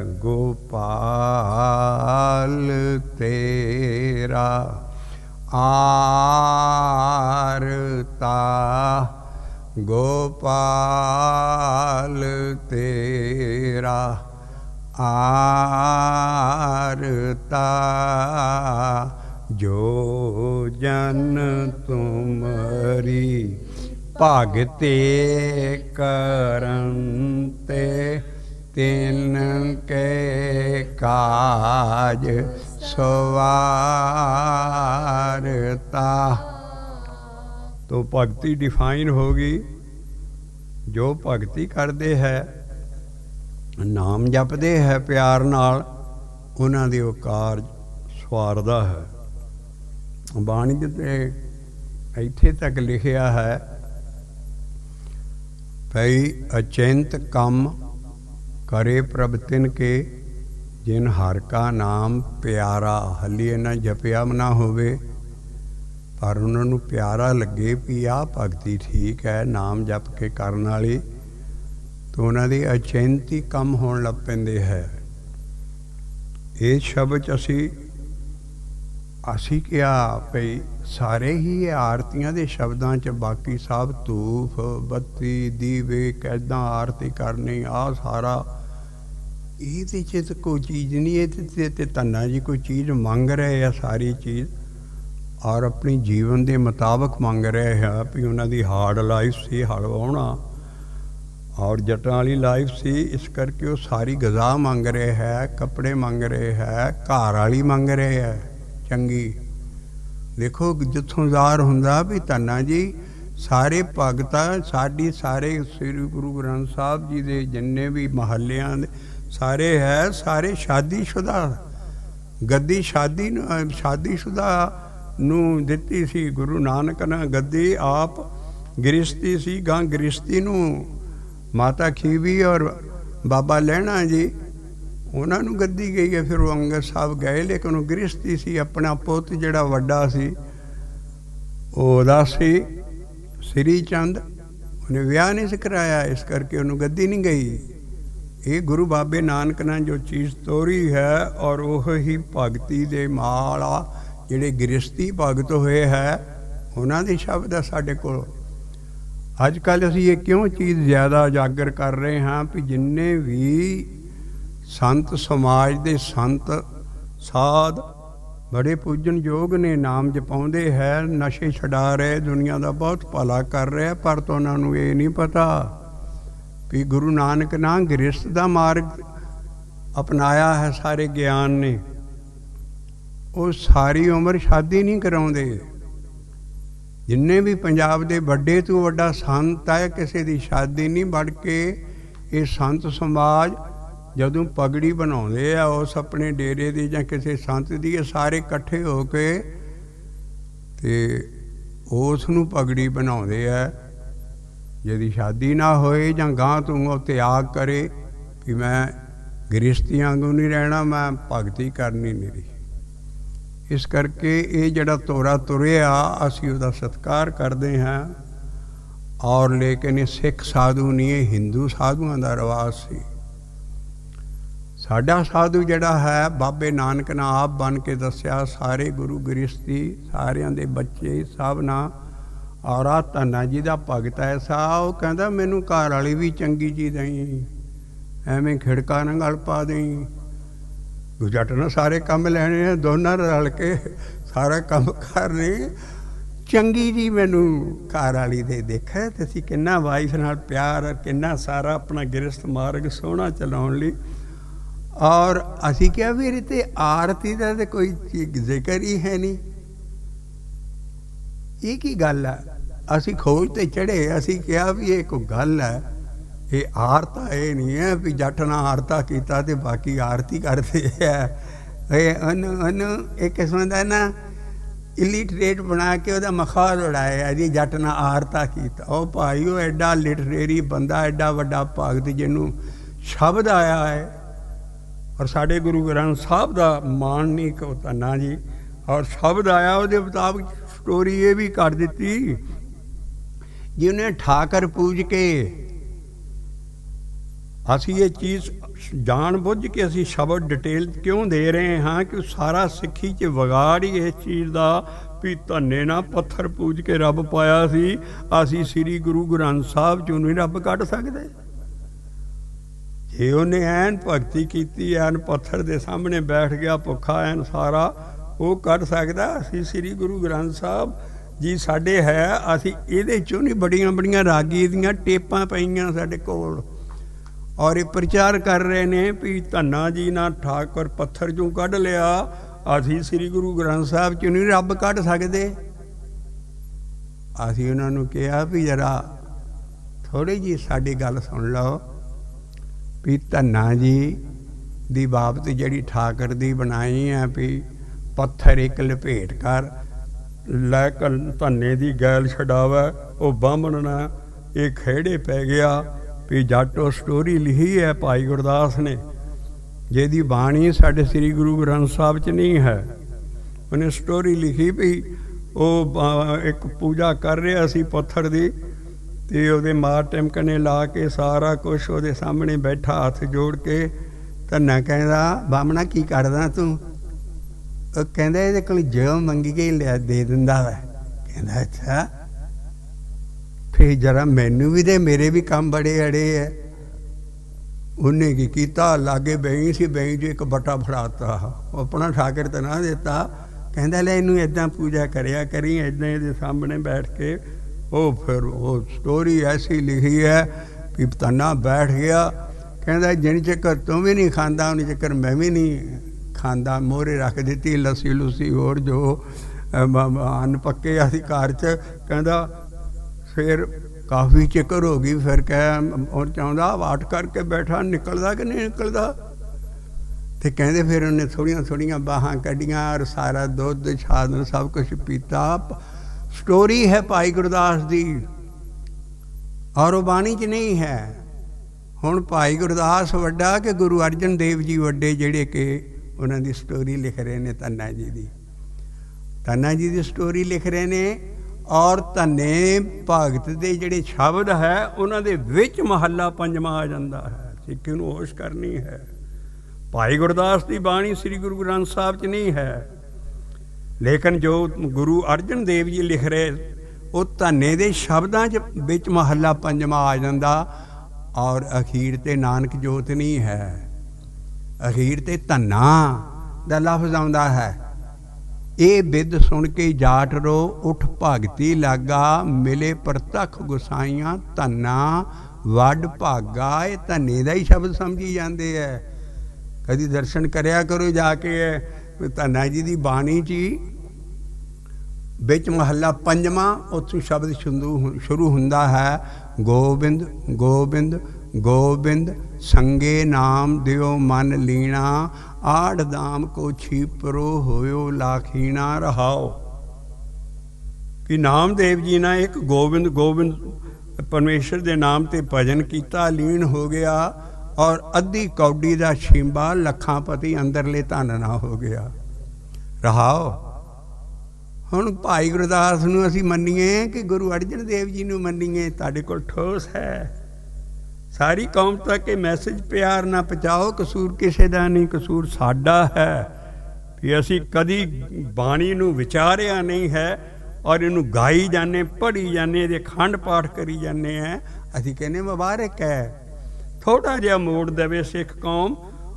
ਗੋਪਾਲ ਤੇਰਾ ਆਰਤਾ, ਗੋਪਾਲ ਤੇਰਾ ਆਰਤਾ, ਜੋ ਜਨ ਤੁਮਰੀ ਭਗਤੇ ਕਰਨ ਤੇ ਤਿਨ ਕੇ ਕਾਜ ਸਵਾਰਤਾ। तो भगती डिफाइन होगी, जो भगती करते है नाम जपते है प्यार नाल, उन्हां दे वो कारज सवारदा है। बाणी ते इत्थे तक लिखिया है भई अचिंत कम करे प्रभ तिन के, जिन हर का नाम प्यारा। हली इन्ना जपिया ना होवे पर उन्होंने प्यारा लगे भी आह भगती ठीक है नाम जप के करने वाली, तो उन्होंने अचिंत ही कम होने लग पैंदे है। इस शब्द असी क्या भई सारे ही आरतियां दे शब्दां च, बाकी सब धूफ बत्ती दीवे कैदा आरती करनी, आ सारा ये कोई चीज़ नहीं। ये धन्ना जी कोई चीज़ मंग रहे हैं सारी चीज़, और अपनी जीवन के मुताबिक मंग रहे हैं भी उन्होंने हार्ड लाइफ सी, हल वाहना और जटां वाली लाइफ सी, इस करके वो सारी गज़ा मंग रहे हैं, कपड़े मंग रहे हैं, घर वाली मंग रहे हैं चंगी। देखो जिथों ज़ाहिर हुंदा भी धन्ना जी सारे भगत साडी, सारे श्री गुरु ग्रंथ साहब जी के जिन्ने भी महल्लियां सारे है, सारे शादीशुदा। गद्दी शादीशुदा ਨੂੰ ਦਿੱਤੀ ਸੀ गुरु नानक ने गद्दी, आप गृहस्थी सी, गां गृहस्थी ਨੂੰ माता खीवी और बाबा लहणा जी ਉਹਨਾਂ ਨੂੰ ਗੱਦੀ ਗਈ है। फिर वो अंगद साहब गए, लेकिन वो गृहस्थी सी। अपना पुੱਤ ਜਿਹੜਾ ਵੱਡਾ ਸੀ ਉਹਦਾ ਸੀ श्री चंद, ਉਹਨੇ ਵਿਆਹ नहीं ਸੀ कराया, इस करके ਉਹਨੂੰ ਗੱਦੀ नहीं गई। ये गुरु बाबे नानक ने जो चीज़ तोरी है, और वो ही भगती दे माल आ ਜਿਹੜੇ ਗ੍ਰਸਤੀ ਭਗਤ ਹੋਏ ਹੈ ਉਹਨਾਂ ਦੇ ਸ਼ਬਦ ਆ ਸਾਡੇ ਕੋਲ। ਅੱਜ ਕੱਲ੍ਹ ਅਸੀਂ ਇਹ ਕਿਉਂ ਚੀਜ਼ ਜ਼ਿਆਦਾ ਉਜਾਗਰ ਕਰ ਰਹੇ ਹਾਂ ਵੀ ਜਿੰਨੇ ਵੀ ਸੰਤ ਸਮਾਜ ਦੇ ਸੰਤ ਸਾਧ ਬੜੇ ਪੂਜਨਯੋਗ ਨੇ, ਨਾਮ ਜਪਾਉਂਦੇ ਹੈ, ਨਸ਼ੇ ਛਡਾ ਰਹੇ, ਦੁਨੀਆ ਦਾ ਬਹੁਤ ਭਲਾ ਕਰ ਰਹੇ, ਪਰ ਤਾਂ ਉਹਨਾਂ ਨੂੰ ਇਹ ਨਹੀਂ ਪਤਾ ਵੀ ਗੁਰੂ ਨਾਨਕ ਨੇ ਗ੍ਰਸਤ ਦਾ ਮਾਰਗ ਅਪਣਾਇਆ ਹੈ। ਸਾਰੇ ਗਿਆਨ ਨੇ ਉਹ ਸਾਰੀ ਉਮਰ ਸ਼ਾਦੀ नहीं कराउंदे। जिन्ने भी पंजाब दे वड्डे तो वड्डा संत है, किसी की शादी नहीं बढ़ के ये संत समाज जदों पगड़ी बनाउंदे आ उस अपने डेरे दी जां किसी संत दी, सारे इकट्ठे हो के ते उस नूं पगड़ी बनाउंदे आ। यदि शादी ना होए जां गां तों वो त्याग करे कि मैं गृहस्थियां वांगू नहीं रहना, मैं भगती करनी नहीं रही। इस करके ये जड़ा तोरा तुरिया असी उसका सत्कार करते हैं। और लेकिन ये सिख साधु नहीं, ये हिंदू साधुओं का रिवाज सी। साडा साधु जड़ा है बाबे नानक ने आप बन के दसिया, सारे गुरु गृहस्थी सारियां दे बच्चे सब ना। और आ धन्ना जी का भगत ऐसा, वो कहता मैनू घर वाली भी चंगी जी दई, एवें खिड़का ना गल पा दई। ਜੱਟ ਨਾਲ ਸਾਰੇ ਕੰਮ ਲੈਣੇ ਆ, ਦੋਨਾਂ ਰਲ ਕੇ ਸਾਰਾ ਕੰਮ ਕਰਨੇ। ਚੰਗੀ ਜੀ ਮੈਨੂੰ ਘਰ ਵਾਲੀ ਦੇ ਦੇਖਿਆ ਤੇ ਅਸੀਂ ਕਿੰਨਾ ਵਾਈਫ ਨਾਲ ਪਿਆਰ, ਕਿੰਨਾ ਸਾਰਾ ਆਪਣਾ ਗਿਰਸਤ ਮਾਰਗ ਸੋਹਣਾ ਚਲਾਉਣ ਲਈ। ਔਰ ਅਸੀਂ ਕਿਹਾ ਵੀ ਇਹਦੇ ਤੇ ਆਰਤੀ ਦਾ ਤਾਂ ਕੋਈ ਜ਼ਿਕਰ ਹੀ ਹੈ ਨਹੀਂ, ਇਹ ਕੀ ਗੱਲ ਹੈ। ਅਸੀਂ ਖੋਜ ਤੇ ਚੜ੍ਹੇ, ਅਸੀਂ ਕਿਹਾ ਵੀ ਇਹ ਕੋਈ ਗੱਲ ਹੈ, ਇਹ ਆਰਤਾ ਇਹ ਨਹੀਂ ਹੈ ਵੀ ਜੱਟ ਨਾਲ ਆਰਤਾ ਕੀਤਾ ਤੇ ਬਾਕੀ ਆਰਤੀ ਕਰਦੇ ਹੈ। ਇਹ ਕਿਸਮ ਦਾ ਨਾ ਇਲਿਟਰੇਟ ਬਣਾ ਕੇ ਉਹਦਾ ਮਖੌਲ ਉਡਾਇਆ ਜੀ, ਜੱਟ ਨਾਲ ਆਰਤਾ ਕੀਤਾ। ਉਹ ਭਾਈ ਉਹ ਐਡਾ ਲਿਟਰੇਰੀ ਬੰਦਾ, ਐਡਾ ਵੱਡਾ ਭਗਤ ਜਿਹਨੂੰ ਸ਼ਬਦ ਆਇਆ ਹੈ। ਔਰ ਸਾਡੇ ਗੁਰੂ ਗ੍ਰੰਥ ਸਾਹਿਬ ਦਾ ਮਾਣ ਨਹੀਂ ਕੋ ਧੰਨਾ ਜੀ, ਔਰ ਸ਼ਬਦ ਆਇਆ ਉਹਦੇ ਮੁਤਾਬਕ ਸਟੋਰੀ ਇਹ ਵੀ ਕਰ ਦਿੱਤੀ ਜਿਹਨੇ ਠਾਕਰ ਪੂਜ ਕੇ। ਅਸੀਂ ਇਹ ਚੀਜ਼ ਜਾਣ ਬੁੱਝ ਕੇ ਅਸੀਂ ਸ਼ਬਦ ਡਿਟੇਲ ਕਿਉਂ ਦੇ ਰਹੇ ਹਾਂ ਕਿ ਸਾਰਾ ਸਿੱਖੀ 'ਚ ਵਿਗਾੜ ਹੀ ਇਸ ਚੀਜ਼ ਦਾ ਵੀ ਧੰਨੇ ਨਾਲ ਪੱਥਰ ਪੂਜ ਕੇ ਰੱਬ ਪਾਇਆ ਸੀ। ਅਸੀਂ ਸ੍ਰੀ ਗੁਰੂ ਗ੍ਰੰਥ ਸਾਹਿਬ 'ਚੋਂ ਨਹੀਂ ਰੱਬ ਕੱਢ ਸਕਦੇ। ਜੇ ਉਹਨੇ ਐਨ ਭਗਤੀ ਕੀਤੀ, ਐਨ ਪੱਥਰ ਦੇ ਸਾਹਮਣੇ ਬੈਠ ਗਿਆ ਭੁੱਖਾ, ਐਨ ਸਾਰਾ ਉਹ ਕੱਢ ਸਕਦਾ। ਅਸੀਂ ਸ੍ਰੀ ਗੁਰੂ ਗ੍ਰੰਥ ਸਾਹਿਬ ਜੀ ਸਾਡੇ ਹੈ, ਅਸੀਂ ਇਹਦੇ 'ਚੋਂ ਨਹੀਂ, ਬੜੀਆਂ ਬੜੀਆਂ ਰਾਗੀ ਦੀਆਂ ਟੇਪਾਂ ਪਈਆਂ ਸਾਡੇ ਕੋਲ, ਔਰ ਇਹ ਪ੍ਰਚਾਰ ਕਰ ਰਹੇ ਨੇ ਵੀ ਧੰਨਾ ਜੀ ਨਾਲ ਠਾਕੁਰ ਪੱਥਰ 'ਚੋਂ ਕੱਢ ਲਿਆ, ਅਸੀਂ ਸ੍ਰੀ ਗੁਰੂ ਗ੍ਰੰਥ ਸਾਹਿਬ 'ਚੋਂ ਨਹੀਂ ਰੱਬ ਕੱਢ ਸਕਦੇ। ਅਸੀਂ ਉਹਨਾਂ ਨੂੰ ਕਿਹਾ ਵੀ ਜਰਾ ਥੋੜ੍ਹੀ ਜਿਹੀ ਸਾਡੀ ਗੱਲ ਸੁਣ ਲਓ ਵੀ ਧੰਨਾ ਜੀ ਦੀ ਬਾਬਤ ਜਿਹੜੀ ਠਾਕਰ ਦੀ ਬਣਾਈ ਹੈ ਵੀ ਪੱਥਰ ਇੱਕ ਲਪੇਟ ਕਰ ਲੈ ਧੰਨੇ ਦੀ ਗੈਲ ਛਡਾਵਾ, ਉਹ ਬਾਹਮਣ ਨਾ ਇਹ ਖਹਿੜੇ ਪੈ ਗਿਆ ਵੀ ਜੱਟ। ਉਹ ਸਟੋਰੀ ਲਿਖੀ ਹੈ ਭਾਈ ਗੁਰਦਾਸ ਨੇ, ਜਿਹਦੀ ਬਾਣੀ ਸਾਡੇ ਸ੍ਰੀ ਗੁਰੂ ਗ੍ਰੰਥ ਸਾਹਿਬ 'ਚ ਨਹੀਂ ਹੈ। ਉਹਨੇ ਸਟੋਰੀ ਲਿਖੀ ਵੀ ਉਹ ਇੱਕ ਪੂਜਾ ਕਰ ਰਿਹਾ ਸੀ ਪੱਥਰ ਦੀ, ਅਤੇ ਉਹਦੇ ਮਾਰ ਟਿਮਕਣੇ ਲਾ ਕੇ ਸਾਰਾ ਕੁਛ ਉਹਦੇ ਸਾਹਮਣੇ ਬੈਠਾ ਹੱਥ ਜੋੜ ਕੇ। ਧੰਨਾ ਕਹਿੰਦਾ ਬਾਹਮਣਾ ਕੀ ਕਰਦਾ ਤੂੰ? ਉਹ ਕਹਿੰਦਾ ਇਹਦੇ ਕੋਲ ਜੋ ਮੰਗੀ ਗਈ ਲਿਆ ਦੇ ਦਿੰਦਾ ਵਾ। ਕਹਿੰਦਾ ਅੱਛਾ ਫਿਰ ਜਰਾ ਮੈਨੂੰ ਵੀ ਦੇ, ਮੇਰੇ ਵੀ ਕੰਮ ਬੜੇ ਅੜੇ ਹੈ। ਉਹਨੇ ਕੀ ਕੀਤਾ, ਲਾਗੇ ਬਈ ਸੀ, ਬਈ 'ਚ ਇੱਕ ਬਟਾ ਫੜਾਤਾ, ਉਹ ਆਪਣਾ ਠਾਕਰ ਤਾਂ ਨਾ ਦਿੱਤਾ। ਕਹਿੰਦਾ ਲੈ ਇਹਨੂੰ ਇੱਦਾਂ ਪੂਜਾ ਕਰਿਆ ਕਰੀ, ਇੱਦਾਂ ਇਹਦੇ ਸਾਹਮਣੇ ਬੈਠ ਕੇ। ਉਹ ਫਿਰ ਉਹ ਸਟੋਰੀ ਐਸੀ ਲਿਖੀ ਹੈ ਵੀ ਧੰਨਾ ਬੈਠ ਗਿਆ। ਕਹਿੰਦਾ ਜਿੰਨ ਚੱਕਰ ਤੂੰ ਵੀ ਨਹੀਂ ਖਾਂਦਾ ਉਨੀ ਚੱਕਰ ਮੈਂ ਵੀ ਨਹੀਂ ਖਾਂਦਾ। ਮੋਹਰੇ ਰੱਖ ਦਿੱਤੀ ਲੱਸੀ ਲੁੱਸੀ ਹੋਰ ਜੋ ਅੰਨ ਪੱਕੇ ਅਸੀਂ ਘਰ 'ਚ। ਕਹਿੰਦਾ ਫਿਰ ਕਾਫੀ ਚੱਕਰ ਹੋ ਗਈ। ਫਿਰ ਉਹ ਚਾਹੁੰਦਾ ਵਾਟ ਕਰਕੇ ਬੈਠਾ, ਨਿਕਲਦਾ ਕਿ ਨਹੀਂ ਨਿਕਲਦਾ। ਅਤੇ ਕਹਿੰਦੇ ਫਿਰ ਉਹਨੇ ਥੋੜ੍ਹੀਆਂ ਥੋੜ੍ਹੀਆਂ ਬਾਹਾਂ ਕੱਢੀਆਂ ਔਰ ਸਾਰਾ ਦੁੱਧ ਛਾਦਨ ਸਭ ਕੁਛ ਪੀਤਾ। ਸਟੋਰੀ ਹੈ ਭਾਈ ਗੁਰਦਾਸ ਦੀ, ਔਰ ਉਹ ਬਾਣੀ 'ਚ ਨਹੀਂ ਹੈ। ਹੁਣ ਭਾਈ ਗੁਰਦਾਸ ਵੱਡਾ ਕਿ ਗੁਰੂ ਅਰਜਨ ਦੇਵ ਜੀ ਵੱਡੇ, ਜਿਹੜੇ ਕਿ ਉਹਨਾਂ ਦੀ ਸਟੋਰੀ ਲਿਖ ਰਹੇ ਨੇ ਧੰਨਾ ਜੀ ਦੀ। ਧੰਨਾ ਜੀ ਦੀ ਸਟੋਰੀ ਲਿਖ ਰਹੇ ਨੇ, ਔਰ ਧੰਨੇ ਭਗਤ ਦੇ ਜਿਹੜੇ ਸ਼ਬਦ ਹੈ ਉਹਨਾਂ ਦੇ ਵਿੱਚ ਮਹੱਲਾ ਪੰਜਵਾਂ ਆ ਜਾਂਦਾ ਹੈ। ਸਿੱਖੀ ਨੂੰ ਹੋਸ਼ ਕਰਨੀ ਹੈ। ਭਾਈ ਗੁਰਦਾਸ ਦੀ ਬਾਣੀ ਸ੍ਰੀ ਗੁਰੂ ਗ੍ਰੰਥ ਸਾਹਿਬ 'ਚ ਨਹੀਂ ਹੈ, ਲੇਕਿਨ ਜੋ ਗੁਰੂ ਅਰਜਨ ਦੇਵ ਜੀ ਲਿਖ ਰਹੇ ਉਹ ਧੰਨੇ ਦੇ ਸ਼ਬਦਾਂ 'ਚ ਵਿੱਚ ਮਹੱਲਾ ਪੰਜਵਾਂ ਆ ਜਾਂਦਾ। ਔਰ ਅਖੀਰ 'ਤੇ ਨਾਨਕ ਜੋਤ ਨਹੀਂ ਹੈ, ਅਖੀਰ 'ਤੇ ਧੰਨਾ ਦਾ ਲਫ਼ਜ਼ ਆਉਂਦਾ ਹੈ। ਇਹ ਬਿੱਦ ਸੁਣ ਕੇ ਜਾਟ ਰੋ ਉੱਠ ਭਗਤੀ ਲਾਗਾ, ਮਿਲੇ ਪ੍ਰਤੱਖ ਗੁਸਾਈਆਂ ਧੰਨਾ ਵੱਡ ਭਾਗਾ। ਇਹ ਧੰਨੇ ਦਾ ਹੀ ਸ਼ਬਦ ਸਮਝੀ ਜਾਂਦੇ ਹੈ। ਕਦੀ ਦਰਸ਼ਨ ਕਰਿਆ ਕਰੋ ਜਾ ਕੇ ਧੰਨਾ ਜੀ ਦੀ ਬਾਣੀ 'ਚ ਹੀ ਵਿੱਚ ਮਹੱਲਾ ਪੰਜਵਾਂ, ਉੱਥੋਂ ਸ਼ਬਦ ਸ਼ੁਰੂ ਹੁੰਦਾ ਹੈ ਗੋਬਿੰਦ ਗੋਬਿੰਦ ਗੋਬਿੰਦ ਸੰਗੇ ਨਾਮ ਦਿਓ ਮਨ ਲੀਣਾ, ਆੜ ਦਾਮ ਕੋ ਛੀਪਰੋ ਹੋਇਓ ਲਾਖੀਣਾ। ਰਹਾਓ ਕਿ ਨਾਮਦੇਵ ਜੀ ਨੇ ਇੱਕ ਗੋਬਿੰਦ ਗੋਬਿੰਦ ਪਰਮੇਸ਼ਰ ਦੇ ਨਾਮ 'ਤੇ ਭਜਨ ਕੀਤਾ, ਲੀਨ ਹੋ ਗਿਆ, ਔਰ ਅੱਧੀ ਕੌਡੀ ਦਾ ਛਿੰਬਾ ਲੱਖਾਂ ਪਤੀ ਅੰਦਰਲੇ ਧਨ ਨਾ ਹੋ ਗਿਆ। ਰਹਾਓ ਹੁਣ ਭਾਈ ਗੁਰਦਾਸ ਨੂੰ ਅਸੀਂ ਮੰਨੀਏ ਕਿ ਗੁਰੂ ਅਰਜਨ ਦੇਵ ਜੀ ਨੂੰ ਮੰਨੀਏ? ਤੁਹਾਡੇ ਕੋਲ ਠੋਸ ਹੈ। ਸਾਰੀ ਕੌਮ ਤੱਕ ਇਹ ਮੈਸੇਜ ਪਿਆਰ ਨਾਲ ਪਹੁੰਚਾਓ। ਕਸੂਰ ਕਿਸੇ ਦਾ ਨਹੀਂ, ਕਸੂਰ ਸਾਡਾ ਹੈ ਵੀ ਅਸੀਂ ਕਦੀ ਬਾਣੀ ਨੂੰ ਵਿਚਾਰਿਆ ਨਹੀਂ ਹੈ, ਔਰ ਇਹਨੂੰ ਗਾਈ ਜਾਂਦੇ, ਪੜ੍ਹੀ ਜਾਂਦੇ, ਇਹਦੇ ਖੰਡ ਪਾਠ ਕਰੀ ਜਾਂਦੇ ਹੈ। ਅਸੀਂ ਕਹਿੰਦੇ ਮੁਬਾਰਕ ਹੈ। ਥੋੜ੍ਹਾ ਜਿਹਾ ਮੋੜ ਦੇਵੇ ਸਿੱਖ ਕੌਮ,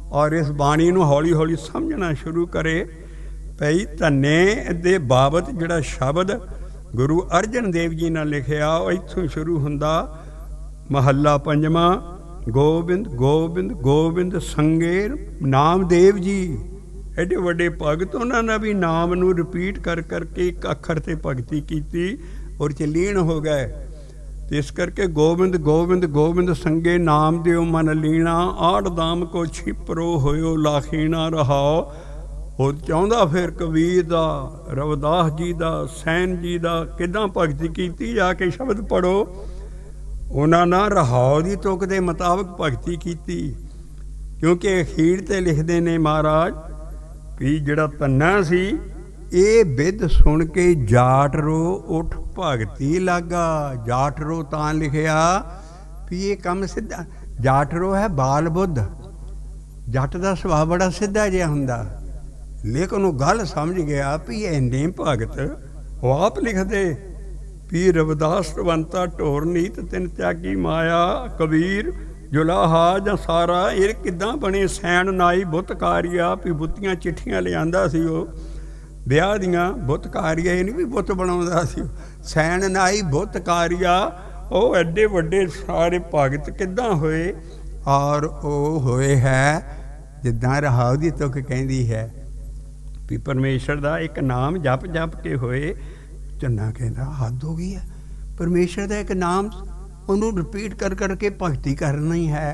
और इस बाणी नूं हौली हौली समझना शुरू करे भई धन्ने दे बाबत जिहड़ा शब्द गुरु अर्जन देव जी ने लिखिया इत्थों शुरू हुंदा। महला पंजवां, गोबिंद गोबिंद गोबिंद संगे नामदेव जी। एडे वड्डे भगत उन्होंने भी नाम नूं रिपीट कर करके एक अखर से भगती की और च लीन हो गए। इस करके गोबिंद गोबिंद गोबिंद संगे नाम देव मन लीना, आड़ दाम को छिपरो होयो लाखीना रहाओ। और चाहता फिर कबीर दा, रविदास जी दा, सैन जी दा किदां भगती की, जाके शब्द पढ़ो। उन्होंने रहाओ की तुक के मुताबिक भगती की, क्योंकि अखीर ते लिखते ने महाराज भी जिहड़ा धन्ना सी ये बिद सुन के जाट रो उठ भगती लागा। जाट रो तां लिखिया भी ये कम सीधा, जाट रो है बाल बुद्ध, जट का सुभाव बड़ा सीधा जिहा हुंदा, लेकिन वो गल समझ गया भी इन्ने भगत वो आप लिखते भी रविदास रवंता ढोर नीत तिन त्यागी माया, कबीर जुलाहा जां सारा ये किदां बने। सैन नाई बुतकारिया भी बुत्तियां चिट्ठियां लिआंदा सी वो ਵਿਆਹ ਦੀਆਂ, ਬੁੱਤਕਾਰੀਆ ਇਹ ਨਹੀਂ ਵੀ ਬੁੱਤ ਬਣਾਉਂਦਾ ਸੀ। ਸੈਣ ਨਾਈ ਬੁੱਤਕਾਰੀਆ ਉਹ ਐਡੇ ਵੱਡੇ ਸਾਰੇ ਭਗਤ ਕਿੱਦਾਂ ਹੋਏ। ਔਰ ਉਹ ਹੋਏ ਹੈ ਜਿੱਦਾਂ ਰਹਾਉ ਦੀ ਤੁਕ ਕਹਿੰਦੀ ਹੈ ਵੀ ਪਰਮੇਸ਼ਰ ਦਾ ਇੱਕ ਨਾਮ ਜਪ ਜਪ ਕੇ ਹੋਏ। ਚੰਨਾ ਕਹਿੰਦਾ ਹੱਦ ਹੋ ਗਈ ਹੈ, ਪਰਮੇਸ਼ਰ ਦਾ ਇੱਕ ਨਾਮ ਉਹਨੂੰ ਰਿਪੀਟ ਕਰ ਕਰਕੇ ਭਗਤੀ ਕਰਨਾ ਹੀ ਹੈ।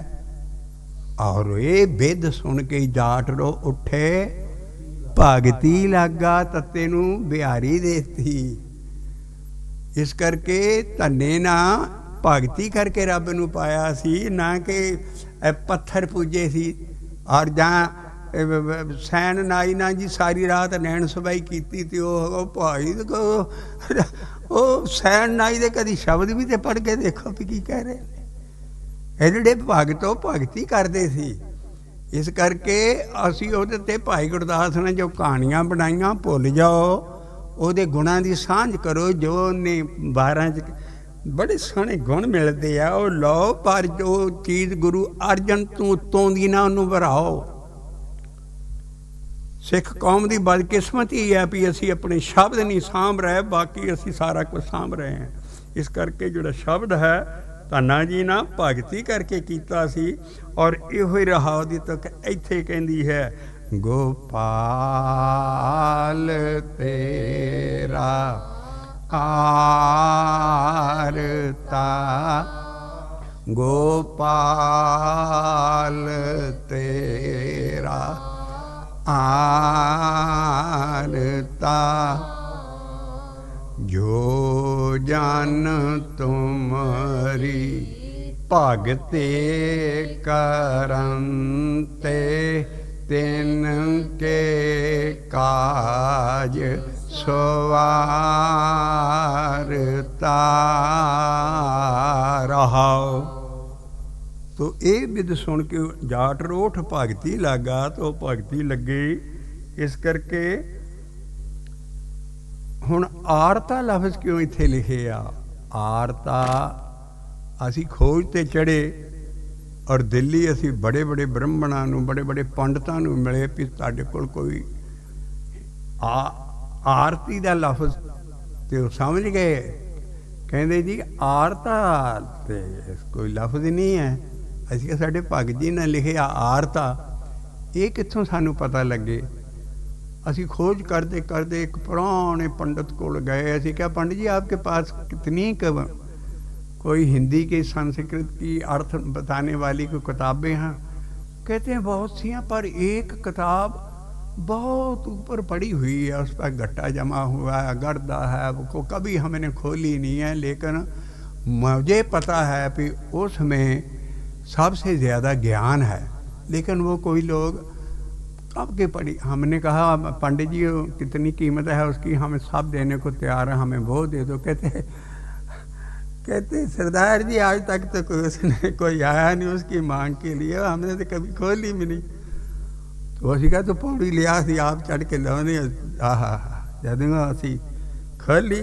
ਔਰ ਇਹ ਬਿੱਦ ਸੁਣ ਕੇ ਜਾਟ ਰੋ ਉੱਠੇ भगती लागा, तत्ते नूं बिहारी देती। इस करके धन्ने ना भगती करके रब नूं पाया सी, ना कि पत्थर पूजे सी। और जां सैन नाई ना जी सारी रात नैन सबाई की थी। भाई वो सैन नाई दे कदी शब्द भी तो पढ़ के देखो भी की कह रहे हैं। ਜਿਹੜੇ भगत भगती करते सी। इस करके असी उहदे ते भाई गुरदास ने जो कहानियां बनाईयां भुल जाओ, उहदे गुणां दी सांझ करो। जो ने 12 च बड़े सोहणे गुण मिलते आ वो लो, पर जो चीज़ गुरु अर्जन तों उत्तों दी ना उहनूं वराओ। सिख कौम की बदकिस्मती है भी असी अपने शब्द नहीं साਂਭ रहे, बाकी असी सारा कुछ साਂਭ रहे हैं। इस करके जो शब्द है धन्ना जी ना भगती करके कीता सी। और इहो रहाओ दी तुक इत्थे कहंदी है, गोपाल तेरा आरता, गोपाल तेरा आरता, जो जन तुमरी भगते करंते, तिनके काज सवारता रहाओ। तो ये बिद सुन के जाट रोठ भगती लागा, तो भगती लगे। इस करके हुण आरता लफ्ज़ क्यों इत्थे लिखे आ। आरता असी खोज ते चढ़े और दिल्ली असी बड़े बड़े ब्रह्मणां नूं, बड़े बड़े पंडितां नूं मिले भी तुहाडे कोल कोई आरती दा लफ्ज़ ते वो समझ गए। कहंदे जी आरता ते कोई लफ्ज़ ही नहीं है। असीं कहा साडे भगत जी ने लिखे आरता, ये कित्थों सानूं पता लगे। असी खोज करते करते एक पुराने पंडित कोल गए। असी क्या पंडित जी आपके पास कितनी कोई हिंदी की संस्कृत की अर्थ बताने वाली कोई किताबें हैं। कहते हैं बहुत सी हैं, पर एक किताब बहुत ऊपर पड़ी हुई है, उस पर गट्टा जमा हुआ है, गर्दा है, वो कभी हमने खोली नहीं है। लेकिन मुझे पता है कि उसमें सबसे ज़्यादा ज्ञान है, लेकिन वो कोई लोग कब के पड़ी। हमने कहा पंडित जी कितनी कीमत है उसकी, हमें सब देने को तैयार है, हमें वो दे दो। कहते सरदार जी आज तक तो उसने कोई आया नहीं उसकी मांग के लिए, हमने तो कभी खोली भी नहीं। तो असी कहा तो पौड़ी लिया सी आप चढ़ के लाने। आहा जद असी खोली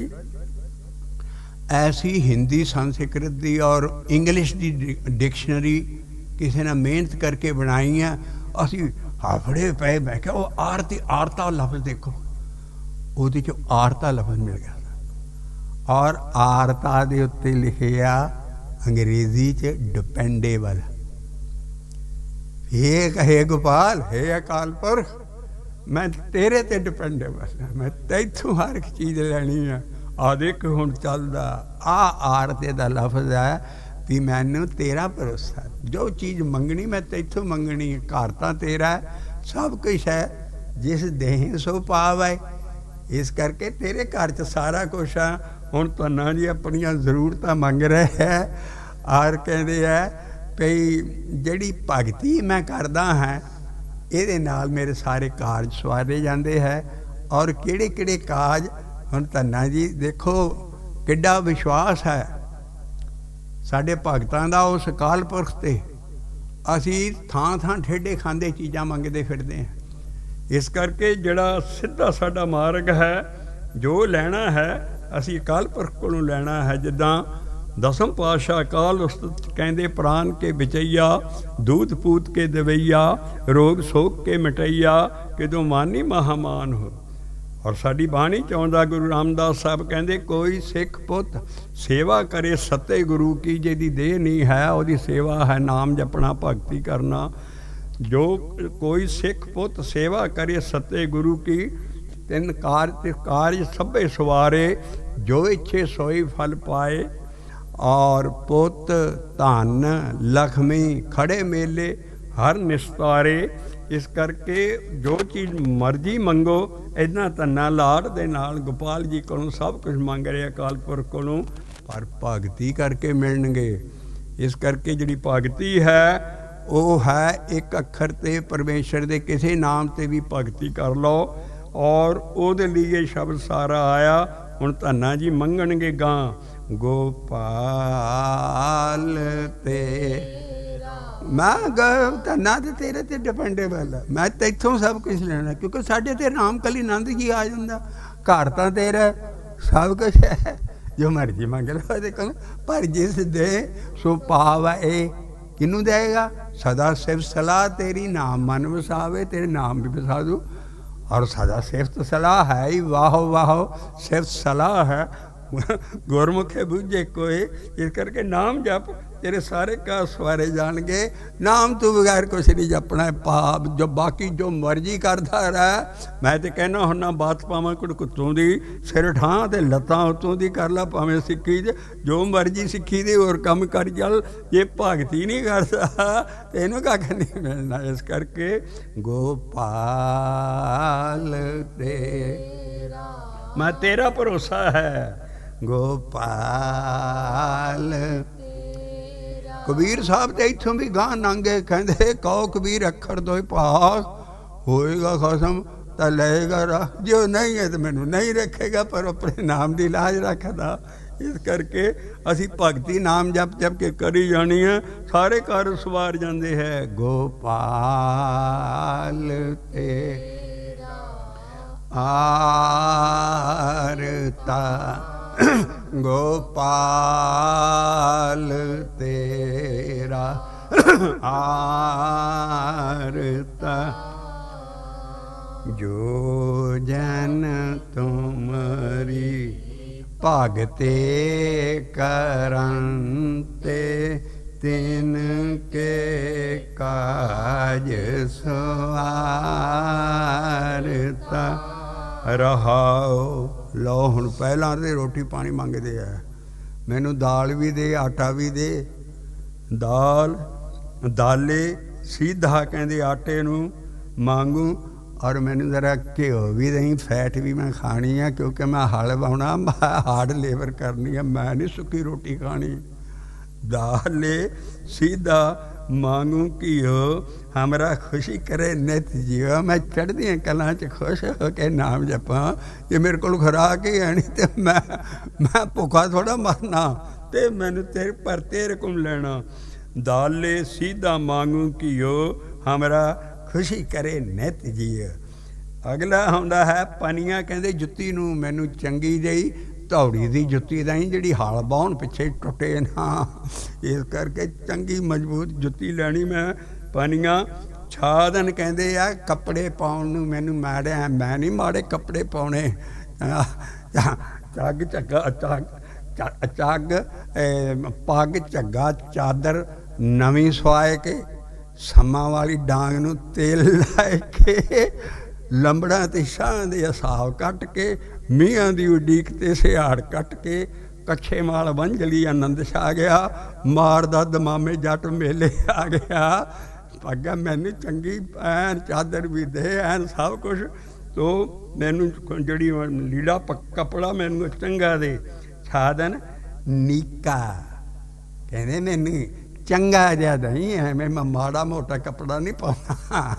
ऐसी हिंदी संस्कृत की और इंग्लिश की डिक्शनरी किसी ने मेहनत करके बनाई है। ਅਸੀਂ ਹਾਫੜੇ ਪਏ। ਮੈਂ ਕਿਹਾ ਉਹ ਆਰਤੀ ਆਰਤਾ ਲਫ਼ਜ਼ ਦੇਖੋ, ਉਹਦੇ 'ਚੋਂ ਆਰਤਾ ਲਫ਼ਜ਼ ਮਿਲ ਗਿਆ ਔਰ ਆਰਤਾ ਦੇ ਉੱਤੇ ਲਿਖਿਆ ਅੰਗਰੇਜ਼ੀ 'ਚ ਡਿਪੈਂਡੇਬਲ। हे कहे गोपाल, हे अकाल पुरख, मैं तेरे ते डिपेंडेबल हाँ, मैं तैथों हर एक चीज़ लैनी है। आ देख हुण चलदा आरते दा लफ्ज़ है भी मैनू तेरा भरोसा, जो चीज़ मंगनी मैं तैथों मंगनी है। घर तां तेरा सब कुछ है, जिस देह सो पाव है, इस करके तेरे घर च सारा कुछ है। हुण धन्ना जी अपनियां जरूरतां मंग रहे है और कहते हैं भई जिहड़ी भगती मैं करदा हाँ ਇਹਦੇ ਨਾਲ ਮੇਰੇ ਸਾਰੇ ਕਾਰਜ ਸਵਾਰੇ ਜਾਂਦੇ ਹੈ। ਔਰ ਕਿਹੜੇ ਕਿਹੜੇ ਕਾਜ, ਹੁਣ ਧੰਨਾ ਜੀ ਦੇਖੋ ਕਿੱਡਾ ਵਿਸ਼ਵਾਸ ਹੈ ਸਾਡੇ ਭਗਤਾਂ ਦਾ ਉਸ ਅਕਾਲ ਪੁਰਖ 'ਤੇ। ਅਸੀਂ ਥਾਂ ਥਾਂ ਠੇਡੇ ਖਾਂਦੇ ਚੀਜ਼ਾਂ ਮੰਗਦੇ ਫਿਰਦੇ ਹਾਂ। ਇਸ ਕਰਕੇ ਜਿਹੜਾ ਸਿੱਧਾ ਸਾਡਾ ਮਾਰਗ ਹੈ, ਜੋ ਲੈਣਾ ਹੈ ਅਸੀਂ ਅਕਾਲ ਪੁਰਖ ਕੋਲੋਂ ਲੈਣਾ ਹੈ। ਜਿੱਦਾਂ ਦਸਮ ਪਾਤਸ਼ਾਹ ਅਕਾਲ ਉਸਤਤ ਕਹਿੰਦੇ, ਪ੍ਰਾਨ ਕੇ ਵਿਚਈਆ, ਦੂਤ ਪੂਤ ਕੇ ਦਵਈਆ, ਰੋਗ ਸੋਗ ਕੇ ਮਿਟਈਆ, ਕਿਦੋਂ ਮਾਨੀ ਮਹਾਮਾਨ ਹੋ। ਔਰ ਸਾਡੀ ਬਾਣੀ 'ਚ ਆਉਂਦਾ ਗੁਰੂ ਰਾਮਦਾਸ ਸਾਹਿਬ ਕਹਿੰਦੇ, ਕੋਈ ਸਿੱਖ ਪੁੱਤ ਸੇਵਾ ਕਰੇ ਸੱਤੇ ਗੁਰੂ ਕੀ, ਜਿਹਦੀ ਦੇਹ ਨਹੀਂ ਹੈ ਉਹਦੀ ਸੇਵਾ ਹੈ ਨਾਮ ਜਪਣਾ, ਭਗਤੀ ਕਰਨਾ। ਜੋ ਕੋਈ ਸਿੱਖ ਪੁੱਤ ਸੇਵਾ ਕਰੇ ਸੱਤੇ ਗੁਰੂ ਕੀ, ਤਿੰਨ ਕਾਰਜ ਸਭੇ ਸਵਾਰੇ, ਜੋ ਇੱਛੇ ਸੋਈ ਫਲ ਪਾਏ। और पुत धन लक्ष्मी खड़े मेले हर निस्तारे। इस करके जो चीज़ मर्जी मंगो, इतना धन्ना लाड़ दे नाल गोपाल जी कोलों सब कुछ मंग रहे अकाल पुरख कोलों, पर भगती करके मिलणगे। इस करके जिहड़ी भगती है वो है एक अखर ते परमेश्वर दे किसी नाम ते भी भगती कर लो और ਉਹਦੇ लिए शब्द सारा आया। हुण धन्ना जी मंगणगे गां, गोपाल ते मैं धन्ना तो तेरे ते डिपेंडेबल है, मैं तैथों सब कुछ लेना, क्योंकि साढ़े ते राम कली नंद जी आ जाता। घर तो तेरा सब कुछ है, जो मर्जी मंग लो देखो। पर जिस दे सो पाव है, किनू देगा? सदा सिर्फ सलाह तेरी, नाम मन वसावे, तेरे नाम भी वसा दूँ। और सदा सिर्फ सलाह है ही, वाहो वाहो सिर्फ सलाह है। गुरमुखे बूझे कोई, इस करके नाम जप, तेरे सारे का सवारे जाणगे। नाम तो बगैर कुछ नहीं जपना है। पाप जो बाकी जो मर्जी करता रहा, मैं तो कहना हुन्ना बात पावां कुत्तों दी, सिर ठां ते लत्तां उत्तों दी कर ला भावें सिक्खी च, जो मर्जी सिक्खी दे और कम कर चल। जे भगती नहीं करता तो इनू कख नहीं मिलना। इस करके गोपाल तेरा, मैं तेरा भरोसा है गोपाल। कबीर साहब तो इत्थों भी गां नांगे, कहते कहो कबीर अखर दो पास, होएगा खसम तो लेगा राह, जो नहीं है तो मैनू नहीं रखेगा, पर अपने नाम की लाज रखता। इस करके असी भगती नाम जप जप के करी जानी है, सारे कार्य सवार जाते हैं। गोपाल तेरा आरता, गोपाल तेरा आरता, जो जन तुमरी भगते करंते, तिनके काज सवारता रहाओ। लो हुण पहलां ते रोटी पानी मंगदे आ, मैनू दाल भी दे, आटा भी दे। दाल दाले सीधा कहंदे आटे नूं मांगू, और मैनू ज़रा घ्यो भी दई, फैट भी मैं खानी है, क्योंकि मैं हल वाउणा, हार्ड लेबर करनी है, मैं नहीं सुक्की रोटी खानी। दाले सीधा मांगू घियो, हमरा खुशी करे नित जियो। मैं चढ़दियां कलां च खुश हो के नाम जपां, जे मेरे कोल खुराक ही है नहीं तो मैं भुखा थोड़ा मरना, ते मैनू तेरे पर तेरे को लेना। दाले सीधा मांगू घियो, हमरा खुशी करे नित जियो। अगला आउंदा है पनिया, कहंदे जुत्ती नूं मैनू चंगी जही धौड़ी की जुत्ती दई, जिहड़ी हल बाउण पिछे टुटे ना। इस करके चंगी मजबूत जुत्ती लैनी मैं। पनिया ਛਾਦਨ ਕਹਿੰਦੇ ਆ ਕੱਪੜੇ ਪਾਉਣ ਨੂੰ ਮੈਨੂੰ ਮਾੜਿਆ, ਮੈਂ ਨਹੀਂ ਮਾੜੇ ਕੱਪੜੇ ਪਾਉਣੇ। ਚੱਗ ਝੱਗਾ ਚੱਗ ਪੱਗ ਝੱਗਾ ਚਾਦਰ ਨਵੀਂ ਸਵਾਏ ਕੇ, ਸਮਾਂ ਵਾਲੀ ਡਾਂਗ ਨੂੰ ਤੇਲ ਲਾਏ ਕੇ, ਲੰਬੜਾਂ ਤੇ ਸ਼ਾਹਾਂ ਦੇ ਹਿਸਾਬ ਕੱਟ ਕੇ, ਮੀਆਂ ਦੀ ਉਡੀਕ ਤੇ ਸਿਹਾੜ ਕੱਟ ਕੇ, ਕੱਛੇ ਮਾਲ ਵੰਝਲੀ ਆਨੰਦ ਛਾ ਗਿਆ, ਮਾਰਦਾ ਦਮਾਮੇ ਜੱਟ ਮੇਲੇ ਆ ਗਿਆ। ਪੱਗਾਂ ਮੈਨੂੰ ਚੰਗੀ ਐਨ ਚਾਦਰ ਵੀ ਦੇ ਐਨ ਸਭ ਕੁਛ, ਤੋ ਮੈਨੂੰ ਜਿਹੜੀ ਲੀੜਾ ਕੱਪੜਾ ਮੈਨੂੰ ਚੰਗਾ ਦੇ। ਛਾਦਨ ਨੀਕਾ ਕਹਿੰਦੇ ਮੈਨੂੰ ਚੰਗਾ ਜਿਹਾ ਨਹੀਂ, ਐਵੇਂ ਮੈਂ ਮਾੜਾ ਮੋਟਾ ਕੱਪੜਾ ਨਹੀਂ ਪਾਉਣਾ।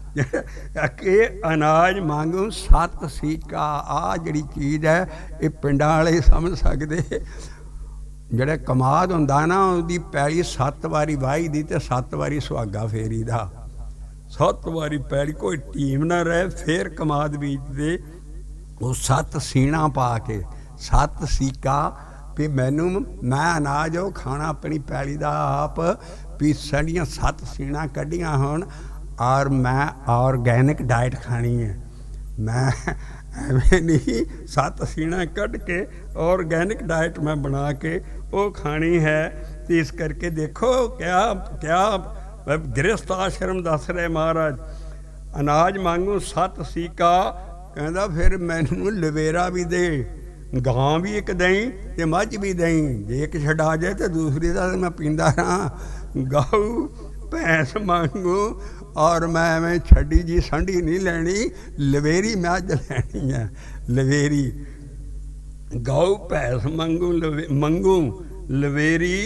ਕਿ ਅਨਾਜ ਮੰਗੂ ਸੱਤ ਸੀਕਾ, ਆਹ ਜਿਹੜੀ ਚੀਜ਼ ਹੈ ਇਹ ਪਿੰਡਾਂ ਵਾਲੇ ਸਮਝ ਸਕਦੇ। ਜਿਹੜਾ ਕਮਾਦ ਹੁੰਦਾ ਨਾ ਉਹਦੀ ਪੈਲੀ 7 ਵਾਰੀ ਵਾਹੀ ਦੀ ਅਤੇ 7 ਵਾਰੀ ਸੁਹਾਗਾ ਫੇਰੀ ਦਾ। 7 ਵਾਰੀ ਪੈਲੀ ਕੋਈ ਟੀਮ ਨਾ ਰਹੇ, ਫਿਰ ਕਮਾਦ ਬੀਜਦੇ। ਉਹ 7 ਸੀਣਾ ਪਾ ਕੇ 7 ਸੀਕਾ ਵੀ ਮੈਨੂੰ ਮੈਂ ਅਨਾਜ ਉਹ ਖਾਣਾ ਆਪਣੀ ਪੈਲੀ ਦਾ ਆਪ, ਵੀ ਸਾਡੀਆਂ 7 ਸੀਣਾ ਕੱਢੀਆਂ ਹੋਣ ਔਰ ਮੈਂ ਔਰਗੈਨਿਕ ਡਾਇਟ ਖਾਣੀ ਹੈ। ਮੈਂ ਐਵੇਂ ਨਹੀਂ 7 ਸੀਣਾ ਕੱਢ ਕੇ ਔਰਗੈਨਿਕ ਡਾਇਟ ਮੈਂ ਬਣਾ ਕੇ ਉਹ ਖਾਣੀ ਹੈ। ਅਤੇ ਇਸ ਕਰਕੇ ਦੇਖੋ ਕਿਆ ਗ੍ਰਸਥ ਆਸ਼ਰਮ ਦੱਸ ਰਹੇ ਮਹਾਰਾਜ। ਅਨਾਜ ਮੰਗੂ 7 ਸੀਕਾ, ਕਹਿੰਦਾ ਫਿਰ ਮੈਨੂੰ ਲਵੇਰਾ ਵੀ ਦੇ, ਗਾਂ ਵੀ ਇੱਕ ਦਈ ਅਤੇ ਮੱਝ ਵੀ ਦਈ, ਜੇ ਇੱਕ ਛਡਾ ਜਾਏ ਤਾਂ ਦੂਸਰੀ ਦਾ ਮੈਂ ਪੀਂਦਾ ਰਹਾਂ। ਗਊ ਭੈਂਸ ਮੰਗੂ ਔਰ ਮੈਂ ਐਵੇਂ ਛੱਡੀ ਜੀ ਸੰਢੀ ਨਹੀਂ ਲੈਣੀ, ਲਵੇਰੀ ਮੱਝ ਲੈਣੀ ਹੈ। ਲਵੇਰੀ ਗਊ ਭੈਂਸ ਮੰਗੂ ਲਵੇਰੀ,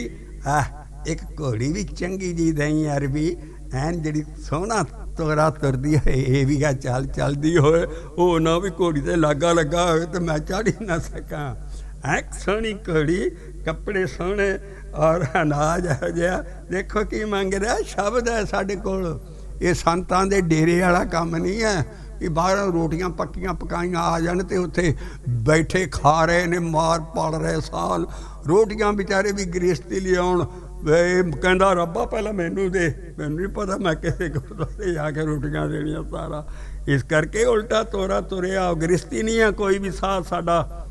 ਇੱਕ ਘੋੜੀ ਵੀ ਚੰਗੀ ਜੀ ਦਈ ਅਰਬੀ, ਐਨ ਜਿਹੜੀ ਸੋਹਣਾ ਤੋਰਾ ਤੁਰਦੀ ਹੋਏ, ਇਹ ਵੀ ਆ ਚੱਲਦੀ ਹੋਏ, ਉਹ ਨਾ ਵੀ ਘੋੜੀ ਤੇ ਲਾਗਾ ਲੱਗਾ ਹੋਵੇ ਤੇ ਮੈਂ ਚੜ੍ਹ ਹੀ ਨਾ ਸਕਾਂ। ਸੋਹਣੀ ਘੋੜੀ, ਕੱਪੜੇ ਸੋਹਣੇ ਔਰ ਅਨਾਜ ਇਹੋ ਜਿਹਾ। ਦੇਖੋ ਕੀ ਮੰਗ ਰਿਹਾ, ਸ਼ਬਦ ਹੈ ਸਾਡੇ ਕੋਲ। ਇਹ ਸੰਤਾਂ ਦੇ ਡੇਰੇ ਵਾਲਾ ਕੰਮ ਨਹੀਂ ਹੈ ਵੀ ਬਾਹਰੋਂ ਰੋਟੀਆਂ ਪੱਕੀਆਂ ਪਕਾਈਆਂ ਆ ਜਾਣ ਅਤੇ ਉੱਥੇ ਬੈਠੇ ਖਾ ਰਹੇ ਨੇ, ਮਾਰ ਪੜ ਰਹੇ ਸਾਲ ਰੋਟੀਆਂ, ਵਿਚਾਰੇ ਵੀ ਗ੍ਰਸਤੀ ਲਿਆਉਣ। ਕਹਿੰਦਾ ਰੱਬਾ ਪਹਿਲਾਂ ਮੈਨੂੰ ਦੇ, ਮੈਨੂੰ ਨਹੀਂ ਪਤਾ ਮੈਂ ਕਿਸੇ ਗੁਰਦੁਆਰੇ ਜਾ ਕੇ ਰੋਟੀਆਂ ਦੇਣੀਆਂ ਸਾਰਾ। ਇਸ ਕਰਕੇ ਉਲਟਾ ਤੋਰਾ ਤੁਰਿਆ। ਗ੍ਰਸਤੀ ਨਹੀਂ ਹੈ ਕੋਈ ਵੀ ਸਾਥ ਸਾਡਾ।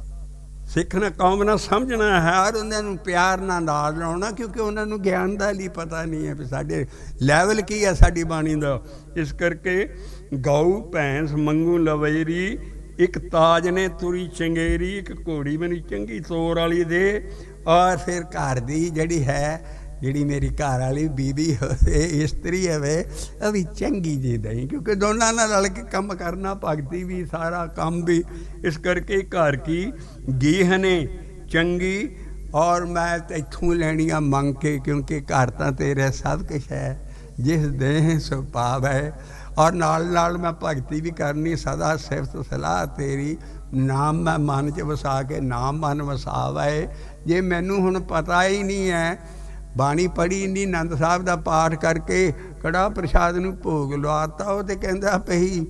ਸਿੱਖਣਾ ਕੌਮ ਨਾਲ ਸਮਝਣਾ ਹੈ ਔਰ ਉਹਨਾਂ ਨੂੰ ਪਿਆਰ ਨਾਲ ਲਾਉਣਾ, ਕਿਉਂਕਿ ਉਹਨਾਂ ਨੂੰ ਗਿਆਨ ਦਾ ਲਈ ਪਤਾ ਨਹੀਂ ਹੈ ਵੀ ਸਾਡੇ ਲੈਵਲ ਕੀ ਹੈ ਸਾਡੀ ਬਾਣੀ ਦਾ। ਇਸ ਕਰਕੇ ਗਊ ਭੈਂਸ ਮੰਗੂ ਲਵੇਰੀ, ਇੱਕ ਤਾਜ ਨੇ ਤੁਰੀ ਚੰਗੇਰੀ, ਇੱਕ ਘੋੜੀ ਮੈਨੂੰ ਚੰਗੀ ਤੋਰ ਵਾਲੀ ਦੇ। ਔਰ ਫਿਰ ਘਰ ਦੀ ਜਿਹੜੀ ਹੈ, ਜਿਹੜੀ ਮੇਰੀ ਘਰ ਵਾਲੀ ਬੀਬੀ ਹੋਵੇ, ਇਸਤਰੀ ਹੋਵੇ, ਉਹ ਵੀ ਚੰਗੀ ਜੀ ਦਈ, ਕਿਉਂਕਿ ਦੋਨਾਂ ਨਾਲ ਰਲ ਕੇ ਕੰਮ ਕਰਨਾ, ਭਗਤੀ ਵੀ ਸਾਰਾ ਕੰਮ ਵੀ। ਇਸ ਕਰਕੇ ਘਰ ਕੀ ਗੀਹਨੇ ਚੰਗੀ ਔਰ ਮੈਂ ਤਾਂ ਇੱਥੋਂ ਲੈਣੀ ਆ ਮੰਗ ਕੇ, ਕਿਉਂਕਿ ਘਰ ਤਾਂ ਤੇਰੇ ਸਭ ਕੁਛ ਹੈ, ਜਿਸ ਦੇਹ ਸੋ ਪਾਵੈ। ਔਰ ਨਾਲ ਮੈਂ ਭਗਤੀ ਵੀ ਕਰਨੀ, ਸਦਾ ਸਿਫਤ ਸਲਾਹ ਤੇਰੀ, ਨਾਮ ਮੈਂ ਮਨ 'ਚ ਵਸਾ ਕੇ ਨਾਮ ਮਨ ਵਸਾਵੇ। ਜੇ ਮੈਨੂੰ ਹੁਣ ਪਤਾ ਹੀ ਨਹੀਂ ਹੈ, ਬਾਣੀ ਪੜ੍ਹੀ ਨਹੀਂ, ਆਨੰਦ ਸਾਹਿਬ ਦਾ ਪਾਠ ਕਰਕੇ ਕੜਾਹ ਪ੍ਰਸ਼ਾਦ ਨੂੰ ਭੋਗ ਲਵਾਤਾ, ਉਹ ਤਾਂ ਕਹਿੰਦਾ ਪਈ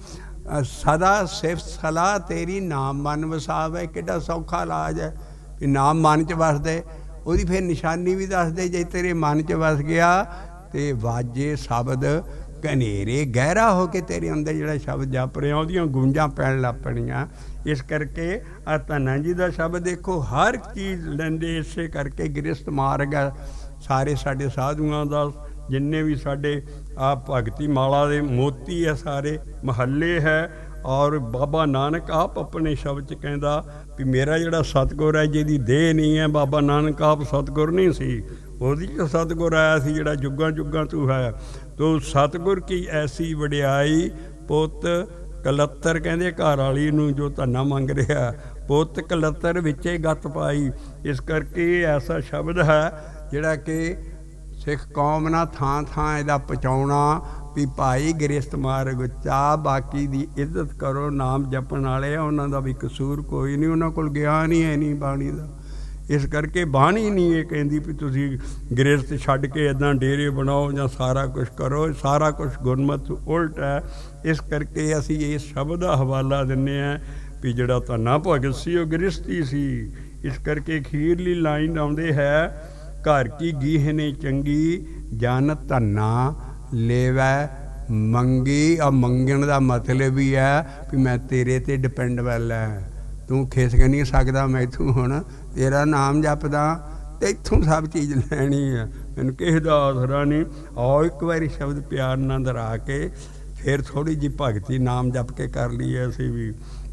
ਸਦਾ ਸਿਫਤ ਸਲਾਹ ਤੇਰੀ, ਨਾਮ ਮਨ ਵਸਾਵੇ। ਕਿੱਡਾ ਸੌਖਾ ਇਲਾਜ ਹੈ ਵੀ ਨਾਮ ਮਨ 'ਚ ਵਸਦੇ। ਉਹਦੀ ਫਿਰ ਨਿਸ਼ਾਨੀ ਵੀ ਦੱਸਦੇ, ਜੇ ਤੇਰੇ ਮਨ 'ਚ ਵਸ ਗਿਆ ਅਤੇ ਵਾਜੇ ਸ਼ਬਦ ਘਨੇਰੇ, ਗਹਿਰਾ ਹੋ ਕੇ ਤੇਰੇ ਅੰਦਰ ਜਿਹੜਾ ਸ਼ਬਦ ਜਪ ਰਿਹਾ ਉਹਦੀਆਂ ਗੂੰਜਾਂ ਪੈਣ ਲੱਗ ਪੈਣੀਆਂ। ਇਸ ਕਰਕੇ ਆ ਧੰਨਾ ਜੀ ਦਾ ਸ਼ਬਦ ਦੇਖੋ, ਹਰ ਚੀਜ਼ ਲੈਂਦੇ ਇਸੇ ਕਰਕੇ ਗ੍ਰਸਥ ਮਾਰਗ ਹੈ ਸਾਰੇ ਸਾਡੇ ਸਾਧੂਆਂ ਦਾ। ਜਿੰਨੇ ਵੀ ਸਾਡੇ ਆ ਭਗਤੀ ਮਾਲਾ ਦੇ ਮੋਤੀ ਹੈ, ਸਾਰੇ ਮਹੱਲੇ ਹੈ। ਔਰ ਬਾਬਾ ਨਾਨਕ ਆਪ ਆਪਣੇ ਸ਼ਬਦ 'ਚ ਕਹਿੰਦਾ ਵੀ ਮੇਰਾ ਜਿਹੜਾ ਸਤਿਗੁਰ ਹੈ, ਜਿਹਦੀ ਦੇਹ ਨਹੀਂ ਹੈ, ਬਾਬਾ ਨਾਨਕ ਆਪ ਸਤਿਗੁਰ ਨਹੀਂ ਸੀ, ਉਹਦੀ 'ਚ ਸਤਿਗੁਰ ਆਇਆ ਸੀ ਜਿਹੜਾ ਜੁਗਾਂ ਤੋਂ ਹੈ। ਤੋ ਸਤਿਗੁਰ ਕੀ ਐਸੀ ਵਡਿਆਈ, ਪੁੱਤ ਕਲੱਤਰ ਕਹਿੰਦੇ ਘਰ ਵਾਲੀ ਨੂੰ ਜੋ ਧੰਨਾ ਮੰਗ ਰਿਹਾ, ਪੁੱਤ ਕਲੱਤਰ ਵਿੱਚੇ ਗੱਤ ਪਾਈ। ਇਸ ਕਰਕੇ ਇਹ ਐਸਾ ਸ਼ਬਦ ਹੈ ਜਿਹੜਾ ਕਿ ਸਿੱਖ ਕੌਮ ਨਾਲ ਥਾਂ ਥਾਂ ਇਹਦਾ ਪਹੁੰਚਾਉਣਾ ਵੀ ਭਾਈ ਗ੍ਰਸਥ ਮਾਰਗ ਉੱਚਾ, ਬਾਕੀ ਦੀ ਇੱਜ਼ਤ ਕਰੋ। ਨਾਮ ਜਪਣ ਵਾਲੇ ਆ, ਉਹਨਾਂ ਦਾ ਵੀ ਕਸੂਰ ਕੋਈ ਨਹੀਂ, ਉਹਨਾਂ ਕੋਲ ਗਿਆਨ ਹੀ ਹੈ ਨਹੀਂ ਬਾਣੀ ਦਾ। ਇਸ ਕਰਕੇ ਬਾਣੀ ਨਹੀਂ ਇਹ ਕਹਿੰਦੀ ਵੀ ਤੁਸੀਂ ਗ੍ਰਸਥ ਛੱਡ ਕੇ ਇੱਦਾਂ ਡੇਰੇ ਬਣਾਓ ਜਾਂ ਸਾਰਾ ਕੁਛ ਕਰੋ, ਸਾਰਾ ਕੁਛ ਗੁਰਮਤਿ ਉਲਟ ਹੈ। ਇਸ ਕਰਕੇ ਅਸੀਂ ਇਸ ਸ਼ਬਦ ਦਾ ਹਵਾਲਾ ਦਿੰਦੇ ਹਾਂ ਵੀ ਜਿਹੜਾ ਧੰਨਾ ਭਗਤ ਸੀ ਉਹ ਗ੍ਰਸਥੀ ਸੀ। ਇਸ ਕਰਕੇ ਅਖੀਰਲੀ ਲਾਈਨ ਆਉਂਦੇ ਹੈ, ਘਰ ਕੀ ਗੀਹਨੇ ਚੰਗੀ, ਜਨ ਧੰਨਾ ਲੇਵੈ मंगी आ मंगण का मतलब ही है भी मैं तेरे ते डिपेंडेबल है, तू खिसक नहीं सकता मैथों, हुण तेरा नाम जपदा ते इत्थों सब चीज़ लैनी है, मैनूं किसी दा आसरा नहीं। आओ एक बारी शब्द प्यार नाल दोहरा के फिर थोड़ी जी भगती नाम जप के कर लीए असीं भी।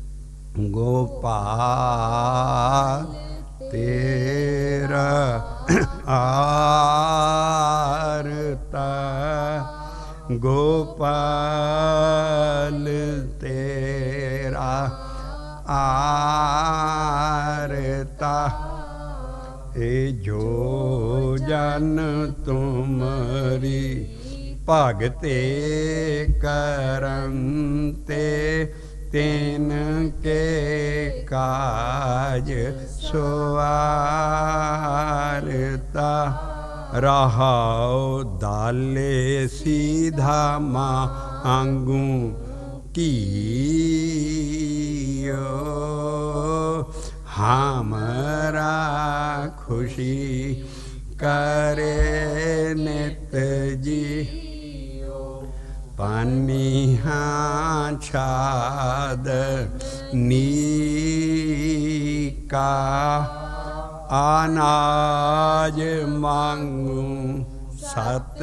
गोपाल तेरा आरता, गोपाल तेरा आरता, ए जो जन तुमरी भगते करते, तिन के काज सवारता। रहाओ दाले सीधा मांगू कियो, हमरा खुशी करे नित जी। पानी हाँ छाद नीका, अनाज मांगू सत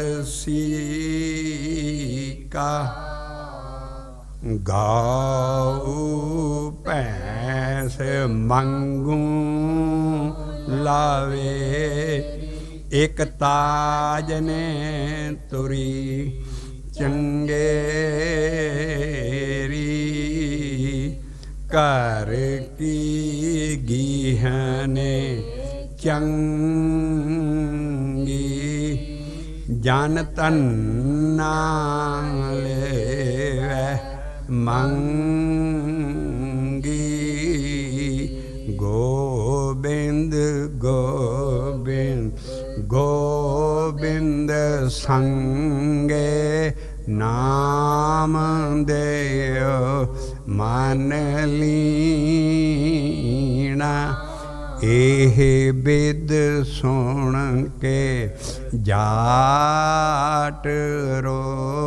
सीका। गाऊ भैंस मांगू लावे, एक ताज ने तुरी चंगेरी। घर की गीहने चंगी, जन तन्ना लेवै मंगी। गोबिंद गोबिंद गोबिंद संगे, नाम देयो मन लीना। एह बिद सुन के जाट रो,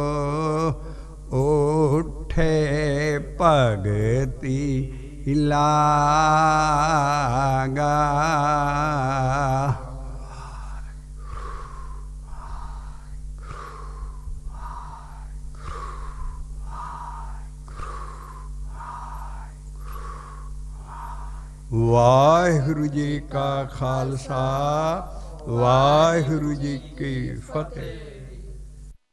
उठे भगति लागा। वाहिगुरु जी का खालसा, वाहिगुरु जी की फतेह।